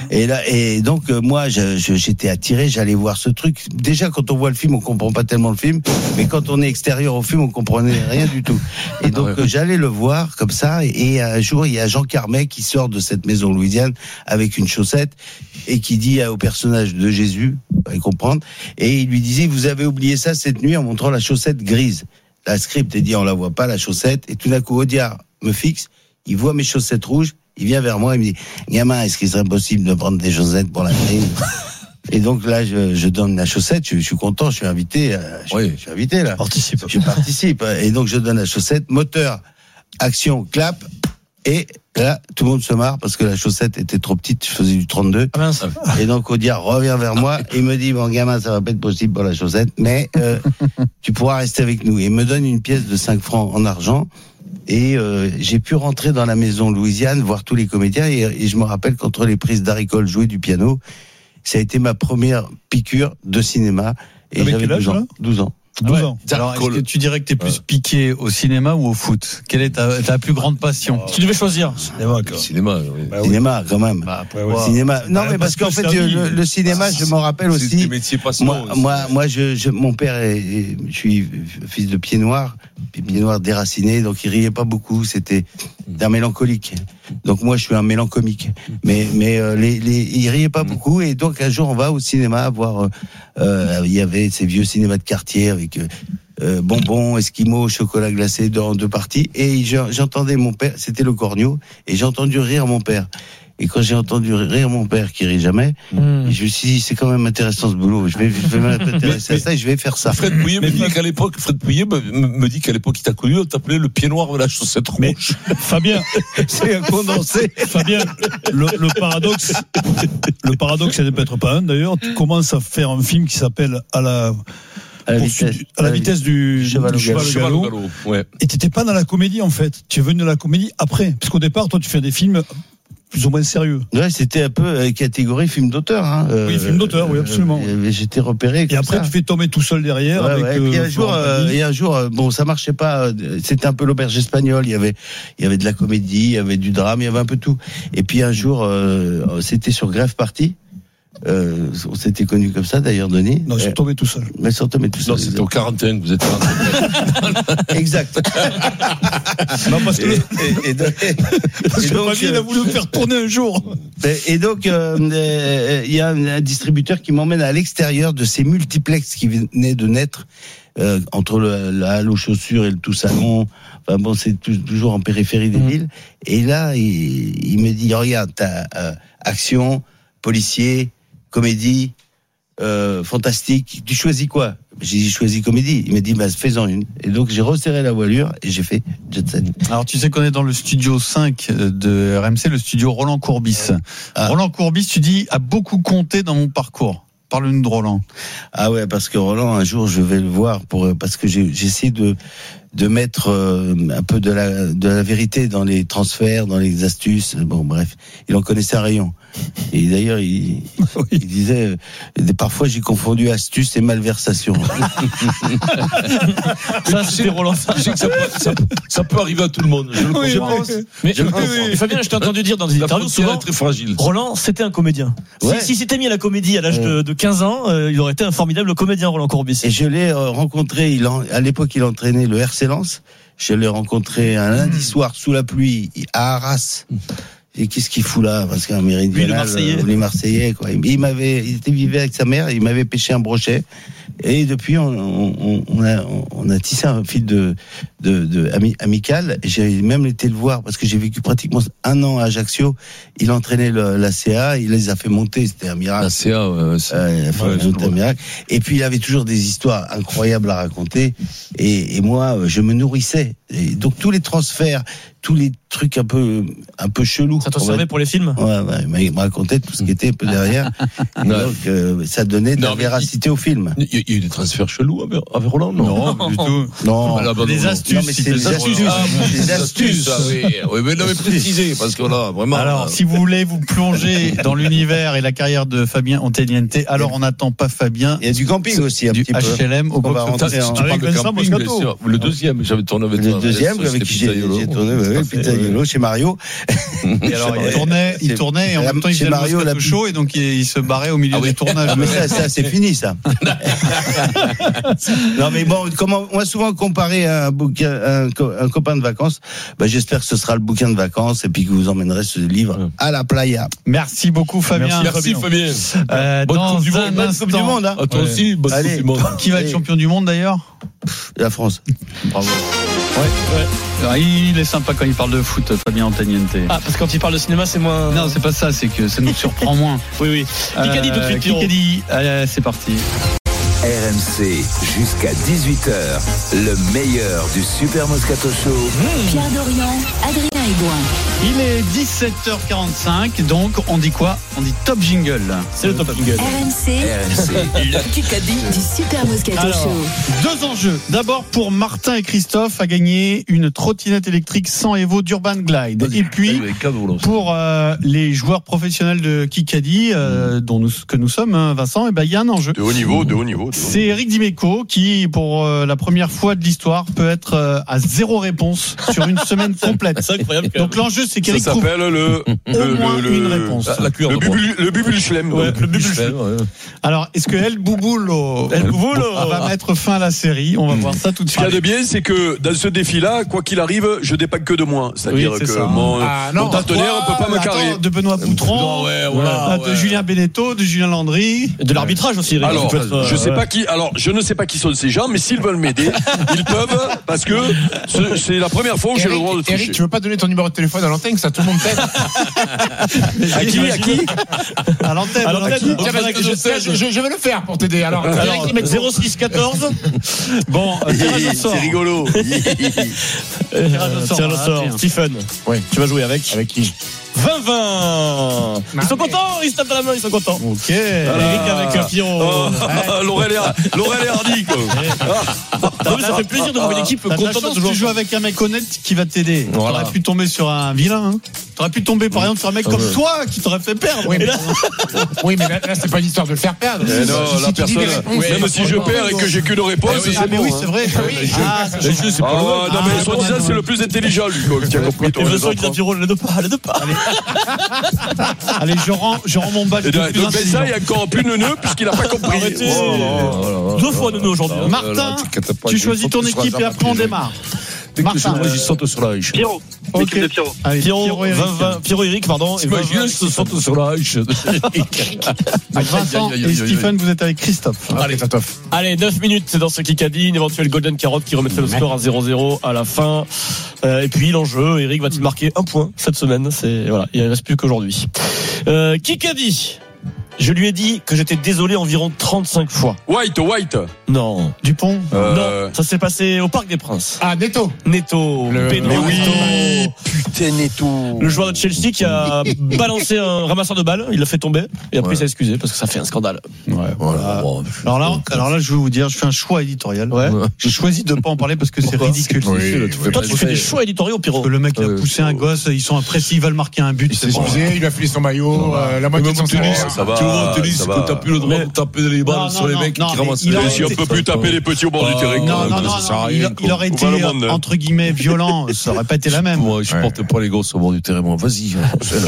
Speaker 21: Et donc, moi, j'étais attiré, j'allais voir ce truc. Déjà, quand on voit le film, on comprend pas tellement le film, mais quand on est extérieur au film, on comprenait rien du tout. Et donc, j'allais le voir comme ça, et un jour, il y a Jean Carmet qui sort de cette maison louisiane avec avec une chaussette et qui dit au personnage de Jésus, vous allez comprendre, et il lui disait, vous avez oublié ça cette nuit en montrant la chaussette grise. La script est dit, on la voit pas, la chaussette, et tout d'un coup, Audiard me fixe, il voit mes chaussettes rouges, il vient vers moi, il me dit, gamin, est-ce qu'il serait possible de prendre des chaussettes pour la nuit? Et donc là, je donne la chaussette, je suis content, je suis invité, je suis invité là. Je participe. Et donc je donne la chaussette, moteur, action, clap, et là, tout le monde se marre parce que la chaussette était trop petite, je faisais du 32. Ah mince. Et donc Audiard revient vers moi, et me dit, bon gamin, ça va pas être possible pour la chaussette, mais tu pourras rester avec nous. Et il me donne une pièce de 5 francs en argent. Et j'ai pu rentrer dans la maison Louisiane, voir tous les comédiens, et je me rappelle qu'entre les prises d'Haricole, jouer du piano, ça a été ma première piqûre de cinéma. Et j'avais 12 ans. 12 ans.
Speaker 20: 12 ans. Alors, est-ce que tu dirais que tu es plus piqué au cinéma ou au foot? Quelle est ta plus grande passion?
Speaker 10: Si tu devais choisir.
Speaker 21: Cinéma, cinéma, quand même. Cinéma. Non, mais parce qu'en fait, le cinéma, je m'en rappelle aussi. Moi, mon père je suis fils de pied noir déraciné, donc il riait pas beaucoup. C'était d'un mélancolique. Donc moi, je suis un mélancomique. Mais il riait pas beaucoup, et donc un jour, on va au cinéma voir. Il y avait ces vieux cinémas de quartier avec bonbons, esquimaux, chocolat glacé dans 2 parties, et j'entendais mon père, c'était le Cornio, et j'ai entendu rire mon père. Et quand j'ai entendu rire mon père qui rit jamais, je me suis dit, c'est quand même intéressant ce boulot. Je vais m'intéresser à ça et je vais faire ça.
Speaker 9: Fred Pouillet me dit qu'à l'époque, il t'a connu, on t'appelait le pied noir de la chaussette rouge.
Speaker 19: Mais, Fabien, c'est un condensé. Fabien, le paradoxe, c'est de peut-être pas un d'ailleurs. Tu commences à faire un film qui s'appelle à la vitesse du cheval au galop. Ouais. Et t'étais pas dans la comédie en fait. Tu es venu dans la comédie après, parce qu'au départ, toi, tu fais des films plus ou moins sérieux.
Speaker 21: Ouais, c'était un peu catégorie film d'auteur. Hein.
Speaker 19: Oui, film d'auteur, oui, absolument.
Speaker 21: J'étais repéré.
Speaker 19: Et après, tu fais tomber tout seul derrière.
Speaker 21: Ouais, avec, et un jour, bon, ça marchait pas. C'était un peu l'auberge espagnole. Il y avait de la comédie, il y avait du drame, il y avait un peu tout. Et puis un jour, c'était sur Grève Party. On s'était connus comme ça d'ailleurs, Denis.
Speaker 19: Non, ils sont tombés tout seuls.
Speaker 21: Mais ils sont tombés tout seuls.
Speaker 9: Non, c'était au 41 que vous êtes
Speaker 21: exact.
Speaker 19: Non, parce que il a voulu me faire tourner un jour.
Speaker 21: Et donc, il y a un distributeur qui m'emmène à l'extérieur de ces multiplex qui venaient de naître entre la halle aux chaussures et le Tout-Salon. Enfin bon, c'est toujours en périphérie des villes. Et là, il me dit, regarde, t'as action, policier, comédie, fantastique. Tu choisis quoi? J'ai dit, choisis comédie. Il m'a dit, fais-en une. Et donc, j'ai resserré la voilure et j'ai fait Jet Set.
Speaker 20: Alors, tu sais qu'on est dans le studio 5 de RMC, le studio Roland Courbis. Roland Courbis, tu dis, a beaucoup compté dans mon parcours. Parle-nous de Roland.
Speaker 21: Ah ouais, parce que Roland, un jour, je vais le voir parce que j'essaie de mettre un peu de la vérité dans les transferts, dans les astuces. Bon, bref, il en connaissait un rayon. Et d'ailleurs, il disait, parfois j'ai confondu astuce et malversation.
Speaker 10: Ça, c'était Roland.
Speaker 9: Je sais que ça peut arriver à tout le monde. Je pense.
Speaker 10: Mais Fabien, je t'ai entendu dire dans des interviews souvent,
Speaker 9: très fragile.
Speaker 10: Roland, c'était un comédien.
Speaker 21: Ouais.
Speaker 10: Si s'était mis à la comédie à l'âge de 15 ans, il aurait été un formidable comédien, Roland Courbis.
Speaker 21: Et je l'ai rencontré, à l'époque, il entraînait le RC Lens. Je l'ai rencontré un lundi soir sous la pluie à Arras. Et qu'est-ce qu'il fout là? Parce qu'un méridional, les Marseillais, quoi. Il était vivant avec sa mère, il m'avait pêché un brochet. Et depuis, on a tissé un fil amical. J'ai même été le voir parce que j'ai vécu pratiquement 1 an à Ajaccio. Il entraînait la CA, il les a fait monter, c'était un miracle.
Speaker 9: La CA,
Speaker 21: il a fait monter un miracle. Et puis il avait toujours des histoires incroyables à raconter. Et moi, je me nourrissais. Et donc tous les transferts, tous les trucs un peu chelous.
Speaker 10: Ça t'en servait pour les films?
Speaker 21: Ouais, il me racontait tout ce qui était un peu derrière. Donc ça donnait de la véracité au film.
Speaker 9: Il y a eu des transferts chelous avec Roland?
Speaker 21: Non, du tout. Non,
Speaker 20: des astuces.
Speaker 21: Non, mais c'est des astuces.
Speaker 9: Oui, mais non, mais précisez, parce que là, vraiment.
Speaker 20: Alors, si vous voulez vous plonger dans l'univers et la carrière de Fabien Antoniente, alors on n'attend pas Fabien.
Speaker 21: Il y a du camping aussi, un petit peu.
Speaker 20: HLM au
Speaker 21: box.
Speaker 9: Tu parles de camping, bien sûr. Le deuxième, j'avais tourné avec toi.
Speaker 21: le deuxième, avec qui j'ai tourné, Pitaiolo, chez Mario.
Speaker 3: Et alors, il tournait et en même temps, il faisait le Moscato Show et donc il se barrait au milieu du tournage.
Speaker 21: Mais ça, c'est fini, ça. Non, mais bon, comment, on va souvent comparer un copain de vacances. J'espère que ce sera le bouquin de vacances et puis que vous emmènerez ce livre à la playa.
Speaker 3: Merci beaucoup, Fabien.
Speaker 9: Merci, Fabien.
Speaker 3: Dans
Speaker 21: Coupe du Monde, hein.
Speaker 9: Toi aussi, bonne Coupe du Monde.
Speaker 3: Qui va être champion du monde d'ailleurs?
Speaker 21: La France.
Speaker 3: Bravo. Ouais. Il est sympa quand il parle de foot, Fabien Antaniente.
Speaker 10: Ah, parce que quand il parle de cinéma, c'est moins.
Speaker 3: Non, c'est pas ça, c'est que ça nous surprend moins.
Speaker 10: Oui. Kikadi tout de suite.
Speaker 3: Kikadi, c'est parti.
Speaker 2: RMC jusqu'à 18h, le meilleur du Super Moscato Show.
Speaker 1: Pierre Dorian, Adrien Aigouin.
Speaker 3: Il est 17h45, donc on dit quoi? On dit top jingle.
Speaker 10: C'est le top jingle.
Speaker 1: RMC.
Speaker 2: Le Kikadi
Speaker 1: du Super Moscato Show.
Speaker 3: Deux enjeux. D'abord pour Martin et Christophe à gagner une trottinette électrique sans Evo d'Urban Glide. Et puis pour les joueurs professionnels de Kikadi, que nous sommes, hein, Vincent, il y a un enjeu.
Speaker 7: De haut niveau.
Speaker 3: C'est Eric Dimeco qui, pour la première fois de l'histoire, peut être à 0 réponse sur une semaine complète.
Speaker 10: C'est incroyable.
Speaker 3: Donc l'enjeu, c'est qu'Eric trouve au moins une réponse.
Speaker 7: Le Bubulchlem.
Speaker 10: Le Bubulchlem.
Speaker 3: Alors, est-ce que El Bouboulou va mettre fin à la série? On va voir ça tout de suite.
Speaker 7: Ce qu'il y a de bien, c'est que dans ce défi-là, quoi qu'il arrive, je dépends que de moi. C'est-à-dire que mon partenaire ne peut pas me carrer.
Speaker 3: De Benoît Boutron, de Julien Beneteau, de Julien Landry.
Speaker 10: De l'arbitrage aussi, Eric.
Speaker 7: Alors, je ne sais pas qui sont ces gens, mais s'ils veulent m'aider, ils peuvent, parce que c'est la première fois où j'ai le droit de toucher.
Speaker 22: Eric, tu veux pas donner ton numéro de téléphone à l'antenne, que ça tout le monde t'aide?
Speaker 7: À qui?
Speaker 3: À l'antenne.
Speaker 22: Je vais le faire pour t'aider. Alors
Speaker 10: 06 14.
Speaker 3: Bon,
Speaker 7: c'est rigolo.
Speaker 10: Tirage au sort. Stephen.
Speaker 22: Oui.
Speaker 10: Tu vas jouer avec
Speaker 22: qui?
Speaker 10: 20-20. Ils sont contents, ils se tapent dans la main, ils sont contents.
Speaker 3: Ok.
Speaker 10: Eric avec Pierrot.
Speaker 7: Laurel et Hardy, quoi.
Speaker 10: Ça fait plaisir de voir une équipe contente de
Speaker 3: toujours. Tu joues avec un mec honnête qui va t'aider.
Speaker 10: Voilà.
Speaker 3: T'aurais pu tomber sur un vilain. Hein. T'aurais pu tomber par exemple sur un mec comme toi qui t'aurait fait perdre.
Speaker 22: Oui, mais là c'est pas une histoire de le faire perdre.
Speaker 7: Non, la personne. Même si je perds et que j'ai qu'une réponse, c'est bon.
Speaker 3: Oui, c'est vrai.
Speaker 7: Le jeu, c'est pas loin. Non, mais soi-disant, c'est le plus intelligent, lui. Tu as compris, toi.
Speaker 10: Je sens qu'il a Pierrot, les deux pas.
Speaker 3: Allez, je rends mon badge.
Speaker 7: Donc ça, il est encore plus neuneux puisqu'il n'a pas compris.
Speaker 10: Deux fois neuneux aujourd'hui.
Speaker 3: Martin, tu choisis ton équipe et après on démarre.
Speaker 9: Martin, je saute sur la hache.
Speaker 15: Pierrot. L'équipe de Pierrot.
Speaker 3: Allez,
Speaker 10: Pierrot Eric, pardon.
Speaker 9: Imagine, je saute sur la hache.
Speaker 3: Vincent et Stephen, vous êtes avec Christophe.
Speaker 10: Allez, 9 minutes, c'est dans ce Kikadi. Une éventuelle Golden Carotte qui remettrait le score à 0-0 à la fin. Et puis l'enjeu, Eric va-t-il marquer un point cette semaine? Voilà, il ne reste plus qu'aujourd'hui. Kikadi. Je lui ai dit que j'étais désolé environ 35 fois.
Speaker 7: White.
Speaker 10: Non.
Speaker 3: Dupont.
Speaker 10: Non. Ça s'est passé au Parc des Princes.
Speaker 22: Ah, Neto.
Speaker 10: Pedro
Speaker 7: oui. Putain, Neto.
Speaker 10: Le joueur de Chelsea qui a balancé un ramasseur de balles. Il l'a fait tomber. Et après, il s'est excusé parce que ça fait un scandale.
Speaker 3: Ouais, voilà. Alors là, je vais vous dire, je fais un choix éditorial. Ouais. J'ai choisi de ne pas en parler parce que c'est ridicule.
Speaker 10: Toi, tu fais des choix éditoriaux, Pierrot.
Speaker 3: Parce que le mec, il a poussé un gosse. Ils sont appréciés. Ils veulent marquer un but.
Speaker 22: Il s'est excusé. Il lui a filé son maillot. La moitié de son salaire.
Speaker 9: Ça va. Tennis, c'est que t'as plus le droit de taper les balles sur les mecs qui ramassent les balles.
Speaker 7: Si on peut plus taper les petits au bord du terrain.
Speaker 3: Non, il aurait été entre guillemets violent, ça aurait pas été la même.
Speaker 9: Moi, je supporte pas les gosses au bord du terrain. Moi, vas-y.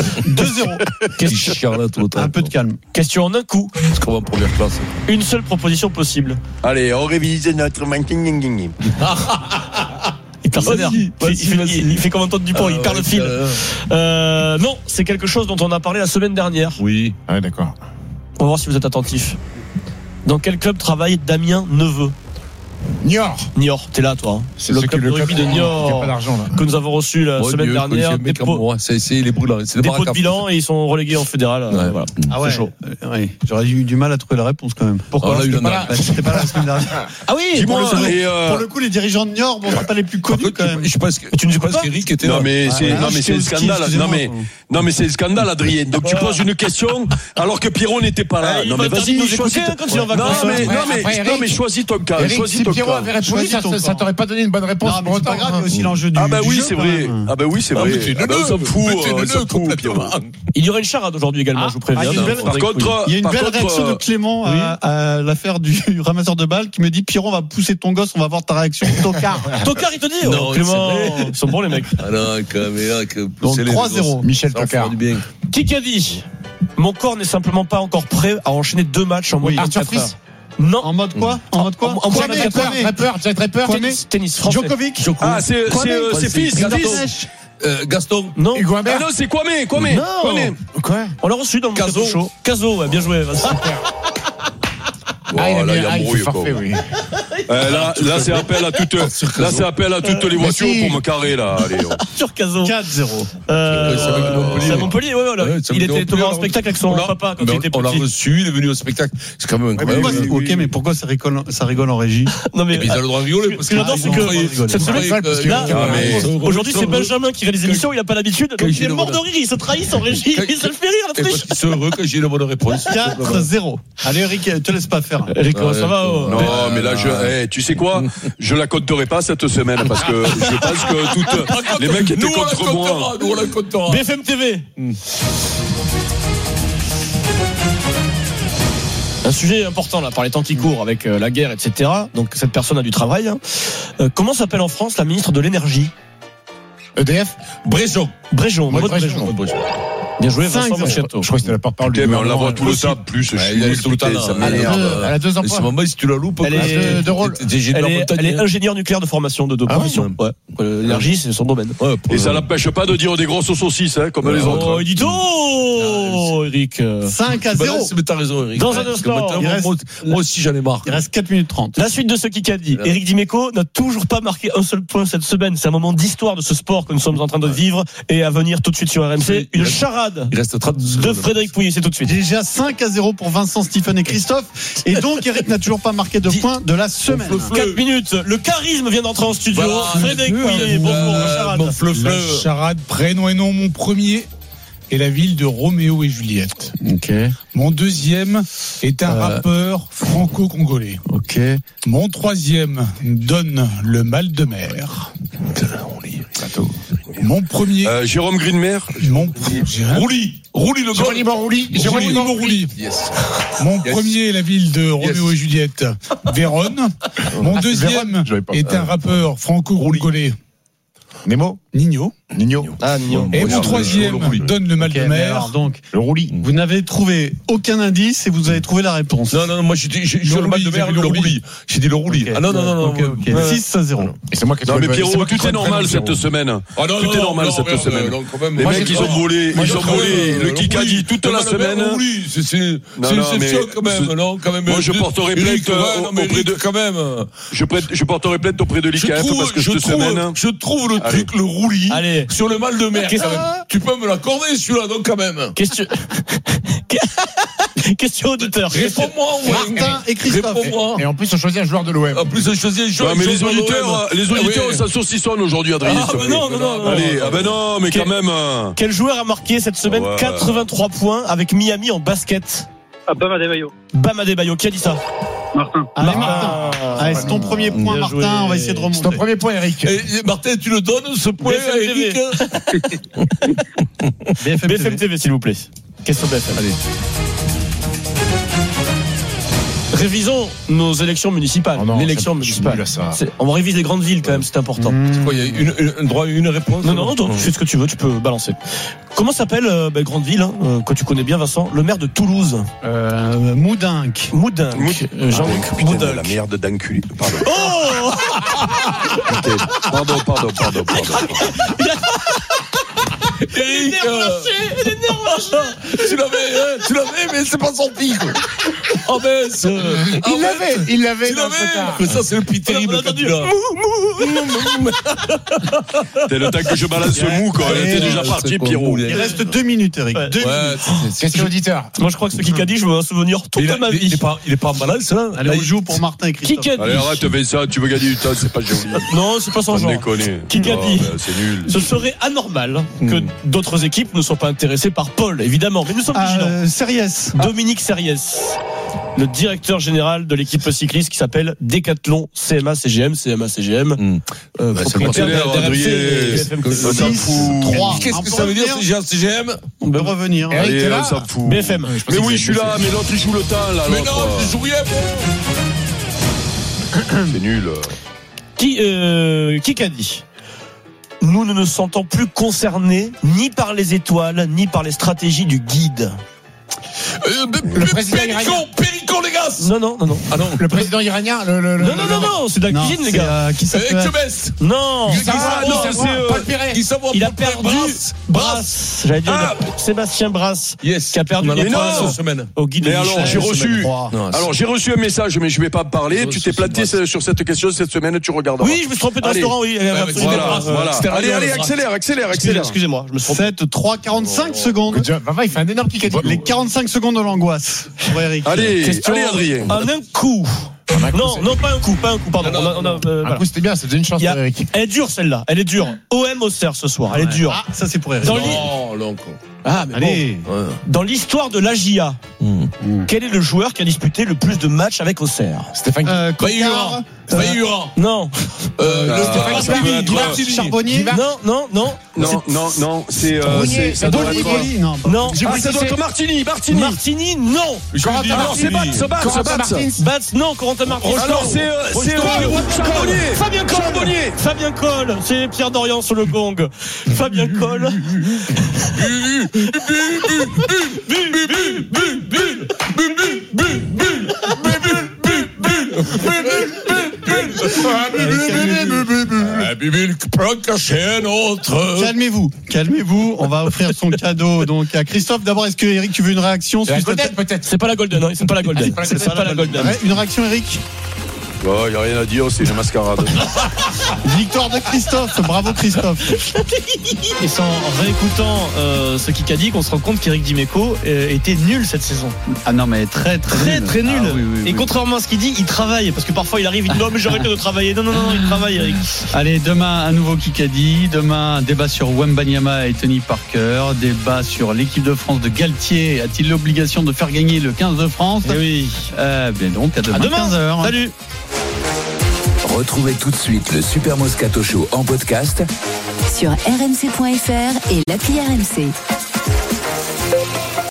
Speaker 3: 2-0. Un peu de calme.
Speaker 10: Question en un coup.
Speaker 9: Parce qu'on va en première classe.
Speaker 10: Une seule proposition possible.
Speaker 7: Allez, on révise notre ranking.
Speaker 10: Il persévère. Il fait comme Antoine Dupont, il perd le fil. Non, c'est quelque chose dont on a parlé la semaine dernière.
Speaker 9: Oui.
Speaker 22: Ah, d'accord.
Speaker 10: On va voir si vous êtes attentifs. Dans quel club travaille Damien Neveu? Niort, t'es là toi.
Speaker 22: C'est le club de rugby de Niort
Speaker 10: que nous avons reçu la semaine dernière.
Speaker 9: C'est les brûlants. C'est
Speaker 10: des pots de bilan et ils sont relégués en fédéral. Voilà.
Speaker 3: Ah ouais. Chaud. Ouais. J'aurais eu du mal à trouver la réponse quand même.
Speaker 10: Pourquoi?
Speaker 3: C'était pas là la semaine dernière.
Speaker 10: Ah oui.
Speaker 3: Pour le coup, les dirigeants de Niort, bon, c'est pas les plus connus quand même.
Speaker 9: Je pense que tu ne dis pas qu'Eric était là.
Speaker 7: Non mais c'est le scandale. Non mais c'est le scandale, Adrien. Donc tu poses une question alors que Pierrot n'était pas là.
Speaker 10: Non mais vas-y, choisis.
Speaker 7: Non mais choisis ton cas. Choisis ton
Speaker 22: Pierrot
Speaker 7: camp.
Speaker 22: avait répondu, ça t'aurait pas donné une bonne réponse.
Speaker 3: Non, mais c'est pas grave, il y a aussi l'enjeu du.
Speaker 7: Ah bah
Speaker 3: du
Speaker 7: oui,
Speaker 3: jeu,
Speaker 7: c'est
Speaker 3: quand
Speaker 7: vrai.
Speaker 3: même.
Speaker 7: Ah bah oui, c'est vrai. On s'en fout, Pierrot.
Speaker 10: Il y aurait une charade aujourd'hui également, je vous préviens.
Speaker 7: Par contre,
Speaker 3: il y a une belle réaction de Clément à l'affaire du ramasseur de balles qui me dit Pierrot, on va pousser ton gosse, on va voir ta réaction. Tocard.
Speaker 10: Tocard, il te dit.
Speaker 9: Non,
Speaker 10: Clément, ils sont bons les mecs.
Speaker 9: Ah non, quand même,
Speaker 3: Donc 3-0.
Speaker 22: Michel Tocard.
Speaker 10: Qui a dit mon corps n'est simplement pas encore prêt à enchaîner 2 matchs en mode 24 heures. Non.
Speaker 3: En mode quoi? En mode quoi?
Speaker 10: En mode 24 heures.
Speaker 22: Très peur.
Speaker 10: Tennis français.
Speaker 3: Djokovic.
Speaker 7: Ah, c'est fils.
Speaker 9: Gaston.
Speaker 10: Non.
Speaker 22: Hugo
Speaker 7: Ah
Speaker 22: Humbert.
Speaker 7: non, c'est Kwame.
Speaker 10: Non.
Speaker 22: Quoi?
Speaker 10: On l'a reçu dans le
Speaker 9: Caso.
Speaker 10: show. Caso, ouais, bien joué.
Speaker 22: Ah, il a
Speaker 7: Là,
Speaker 22: mis
Speaker 7: il
Speaker 22: un
Speaker 7: embrouille,
Speaker 22: forfait, oui.
Speaker 7: Là, c'est appel à toutes les voitures pour me carrer, là. Allez,
Speaker 10: Sur Caso.
Speaker 3: 4-0.
Speaker 10: C'est à Montpellier, ouais, voilà. Il était tombé en spectacle avec son papa quand il était petit.
Speaker 9: On l'a reçu, il est venu au spectacle. C'est quand même incroyable.
Speaker 3: Ok, mais pourquoi ça rigole en régie?
Speaker 10: Non, mais.
Speaker 9: Il a le droit de rigoler.
Speaker 10: Ce que j'adore, c'est que cette semaine, aujourd'hui, c'est Benjamin qui réalise l'émission, il n'a pas l'habitude. Donc il est mort de rire, il se trahit sans régie. Ça le fait rire, la triche.
Speaker 9: Je suis heureux que j'ai la bonne réponse.
Speaker 3: 4-0. Allez, Eric, te laisse pas faire.
Speaker 10: Eric, ça va?
Speaker 7: Non, mais là, tu sais quoi? Je la compterai pas cette semaine parce que je pense que toutes les mecs étaient contre moi.
Speaker 9: Nous, on la comptera.
Speaker 10: BFM TV. Un sujet important là par les temps qui courent avec la guerre, etc. Donc cette personne a du travail. Comment s'appelle en France la ministre de l'énergie?
Speaker 22: EDF.
Speaker 10: Bréjon. Maud Bréjon. Bien joué, Vincent Machado.
Speaker 22: Je crois que c'était la porte-parole du
Speaker 7: Mais on la
Speaker 22: gouvernement.
Speaker 7: voit tout le temps, plus.
Speaker 9: Il a tout le temps.
Speaker 7: Ça m'énerve.
Speaker 22: Elle a 2 emplois.
Speaker 9: C'est moment, si tu la loupes,
Speaker 10: Elle est ingénieure nucléaire de formation de profession. Ouais. L'énergie, c'est son domaine.
Speaker 7: Et ça l'empêche pas de dire des grosses saucisses, comme les autres.
Speaker 10: Oh, dis-donc, Eric.
Speaker 3: 5-0.
Speaker 9: Mais t'as raison, Eric.
Speaker 10: Dans un instant.
Speaker 9: Moi aussi, j'en ai marre.
Speaker 3: Il reste 4 minutes 30.
Speaker 10: La suite de ce qui a dit. Eric Dimeco n'a toujours pas marqué un seul point cette semaine. C'est un moment d'histoire de ce sport que nous sommes en train de vivre et à venir tout de suite sur RMC. Une charade.
Speaker 9: Il reste 30
Speaker 10: de Frédéric Pouillet, c'est tout de suite.
Speaker 3: Déjà 5-0 pour Vincent, Stephen et Christophe. Et donc, Eric n'a toujours pas marqué de points de la semaine.
Speaker 10: 4 minutes. Le charisme vient d'entrer en studio. Frédéric Pouillet, bonjour, charade.
Speaker 22: La charade, prénom et nom, mon premier est la ville de Roméo et Juliette.
Speaker 20: Ok.
Speaker 22: Mon deuxième est un rappeur franco-congolais.
Speaker 20: Ok.
Speaker 22: Mon troisième donne le mal de mer. Mon premier.
Speaker 7: Jérôme Greenmer.
Speaker 9: Rouli le
Speaker 22: Géronimo Rouli.
Speaker 9: Yes.
Speaker 22: Mon premier est la ville de Roméo et Juliette, Vérone. Mon deuxième est un rappeur franco-congolais. Nino.
Speaker 10: Ah, Nino.
Speaker 22: Et mon troisième donne le mal de mer.
Speaker 3: Alors donc,
Speaker 22: le Rouli.
Speaker 3: Vous n'avez trouvé aucun indice et vous avez trouvé la réponse.
Speaker 9: Non, moi j'ai dit sur le mal de mer, le Rouli. J'ai dit le Rouli.
Speaker 3: Okay.
Speaker 9: Ah non.
Speaker 3: 6-0.
Speaker 22: Et c'est moi qui ai
Speaker 7: Non, mais Pierrot, tout est normal cette semaine. Tout est normal cette semaine. Les mecs, ils ont volé le Kikadi toute la semaine.
Speaker 9: C'est sûr quand même.
Speaker 7: Moi, je porterai plainte auprès de.
Speaker 9: Quand même.
Speaker 7: Je porterai plainte auprès de l'ICAF parce que cette semaine.
Speaker 9: Je trouve le truc, le Rouli.
Speaker 10: Allez.
Speaker 9: Sur le mal de mer. Tu peux me l'accorder celui-là, donc quand même.
Speaker 10: Question auditeur.
Speaker 9: Réponds-moi,
Speaker 3: Martin et Christophe.
Speaker 22: Et en plus, on choisit un joueur de l'OM.
Speaker 9: En plus, on choisit un joueur.
Speaker 7: Mais les auditeurs, ça saucissonne aujourd'hui, Adrien.
Speaker 10: Non.
Speaker 7: Allez, non, mais quand même.
Speaker 10: Quel joueur a marqué cette semaine 83 points avec Miami en basket?
Speaker 15: Bam Adebayo.
Speaker 10: Bam Adebayo. Qui a dit ça?
Speaker 15: Martin.
Speaker 3: Allez, Martin. Allez, c'est ton premier point,
Speaker 10: Bien
Speaker 3: Martin.
Speaker 10: joué.
Speaker 3: On va essayer de remonter.
Speaker 22: C'est ton premier point, Eric.
Speaker 9: Et Martin, tu le donnes ce point à Eric?
Speaker 10: BFM TV, s'il vous plaît. Question BFM. Allez. Révisons nos élections municipales. L'élection municipale. On va réviser les grandes villes quand même, c'est important.
Speaker 9: C'est quoi, il y a un droit à une réponse?
Speaker 10: Non, tu fais ce que tu veux, tu peux balancer. Comment s'appelle, grande ville, que tu connais bien, Vincent, le maire de Toulouse?
Speaker 3: Moudinque.
Speaker 10: Jean-Luc Moudinque.
Speaker 7: La merde d'enculé. Pardon.
Speaker 10: Oh
Speaker 7: Pardon.
Speaker 9: Eric, tu l'avais, mais c'est pas sorti. Oh mince.
Speaker 22: Il l'avait.
Speaker 9: Tu l'avais. Ça, c'est le plus terrible quand tu l'as.
Speaker 7: C'est le temps que je balance ce mou, quoi. Il était déjà parti, Pierrot.
Speaker 3: Il reste 2 minutes, Eric. 2 minutes.
Speaker 22: Question auditeur.
Speaker 10: Moi, je crois que ce qui a dit, je veux m'en souvenir toute ma vie.
Speaker 9: Il est pas en balance, là.
Speaker 3: Allez, on joue pour Martin et Christophe.
Speaker 10: Qui a dit?
Speaker 7: Allez, arrête, fais ça. Tu veux gagner du temps, c'est pas joli.
Speaker 10: Non, c'est pas son genre. Qui a dit?
Speaker 7: C'est nul.
Speaker 10: Ce serait anormal que d'autres équipes ne soient pas intéressées par Paul, évidemment. Mais nous sommes vigilants.
Speaker 3: Sériès.
Speaker 10: Dominique Sériès. le directeur général de l'équipe cycliste qui s'appelle Decathlon CMA CGM. Propriétaire
Speaker 9: d'RMC. Qu'est-ce que ça veut dire CGM?
Speaker 3: On peut revenir.
Speaker 7: Allez, on s'en fout.
Speaker 10: BFM.
Speaker 7: Mais oui, je suis là, mais l'autre il joue le temps là.
Speaker 9: Mais non, je joue rien.
Speaker 7: C'est nul.
Speaker 10: Qui qu'a dit? Nous ne nous sentons plus concernés ni par les étoiles, ni par les stratégies du guide.
Speaker 22: Le président iranien.
Speaker 9: Péricon, les gars.
Speaker 10: Non.
Speaker 22: Ah non. Le président iranien.
Speaker 10: Non, c'est de la cuisine, les gars.
Speaker 3: Qui s'appelle
Speaker 10: Non.
Speaker 9: Il
Speaker 10: a perdu Brasse. J'allais dire Sébastien Brasse.
Speaker 9: Yes.
Speaker 10: Qui a perdu
Speaker 7: cette
Speaker 10: semaine au guide.
Speaker 7: Mais alors, j'ai reçu un message, mais je vais pas parler. Tu t'es planté sur cette question cette semaine, tu regarderas.
Speaker 10: Oui, je me suis trompé de restaurant, oui.
Speaker 7: Voilà. Allez, accélère.
Speaker 10: Excusez-moi, je me suis trompé.
Speaker 3: 7, 3, 45 secondes.
Speaker 22: Il fait un énorme kick.
Speaker 3: Les 45 secondes de l'angoisse pour Eric.
Speaker 7: Allez, Adrien.
Speaker 10: En un coup. Non, pas un coup, pardon.
Speaker 22: Un coup, c'était bien, ça faisait une chance pour Eric.
Speaker 10: Elle est dure, celle-là. Elle est dure. OM Auxerre ce soir. Elle est dure.
Speaker 3: Ah, ça, c'est pour Eric.
Speaker 10: Allez. Dans l'histoire de l'AGIA, quel est le joueur qui a disputé le plus de matchs avec Auxerre?
Speaker 22: Stéphane
Speaker 9: Bayura.
Speaker 10: Non.
Speaker 3: Charbonnier.
Speaker 7: Non. C'est ça doit être.
Speaker 10: Non.
Speaker 7: Ça doit être Martini.
Speaker 10: Martini, non.
Speaker 7: Alors c'est Bats.
Speaker 10: Non, Corentin Martins.
Speaker 7: Alors c'est
Speaker 10: Fabien Coll. C'est Pierre Dorian sur le gong. Fabien Coll.
Speaker 3: Calmez-vous. On va offrir son cadeau donc à Christophe. D'abord, est-ce que Eric, tu veux une réaction?
Speaker 22: Peut-être.
Speaker 10: C'est pas la Golden. Non, c'est pas la Golden.
Speaker 3: Une réaction, Eric?
Speaker 7: Il n'y a rien à dire, c'est une mascarade.
Speaker 3: Victoire de Christophe, bravo Christophe.
Speaker 10: Et c'est en réécoutant ce qu'il a dit qu'on se rend compte qu'Éric Dimeco était nul cette saison.
Speaker 20: Ah non, mais très nul.
Speaker 10: Ah, oui. Et contrairement à ce qu'il dit, il travaille. Parce que parfois il arrive, il dit non, mais j'ai arrêté de travailler. Non, il travaille, Eric.
Speaker 20: Allez, demain, un nouveau Kikadi. Demain, débat sur Wembanyama et Tony Parker. Débat sur l'équipe de France de Galtier. A-t-il l'obligation de faire gagner le 15 de France?
Speaker 10: Oui.
Speaker 20: Bien donc, à demain 15h.
Speaker 10: Salut.
Speaker 2: Retrouvez tout de suite le Super Moscato Show en podcast
Speaker 1: sur rmc.fr et l'appli RMC.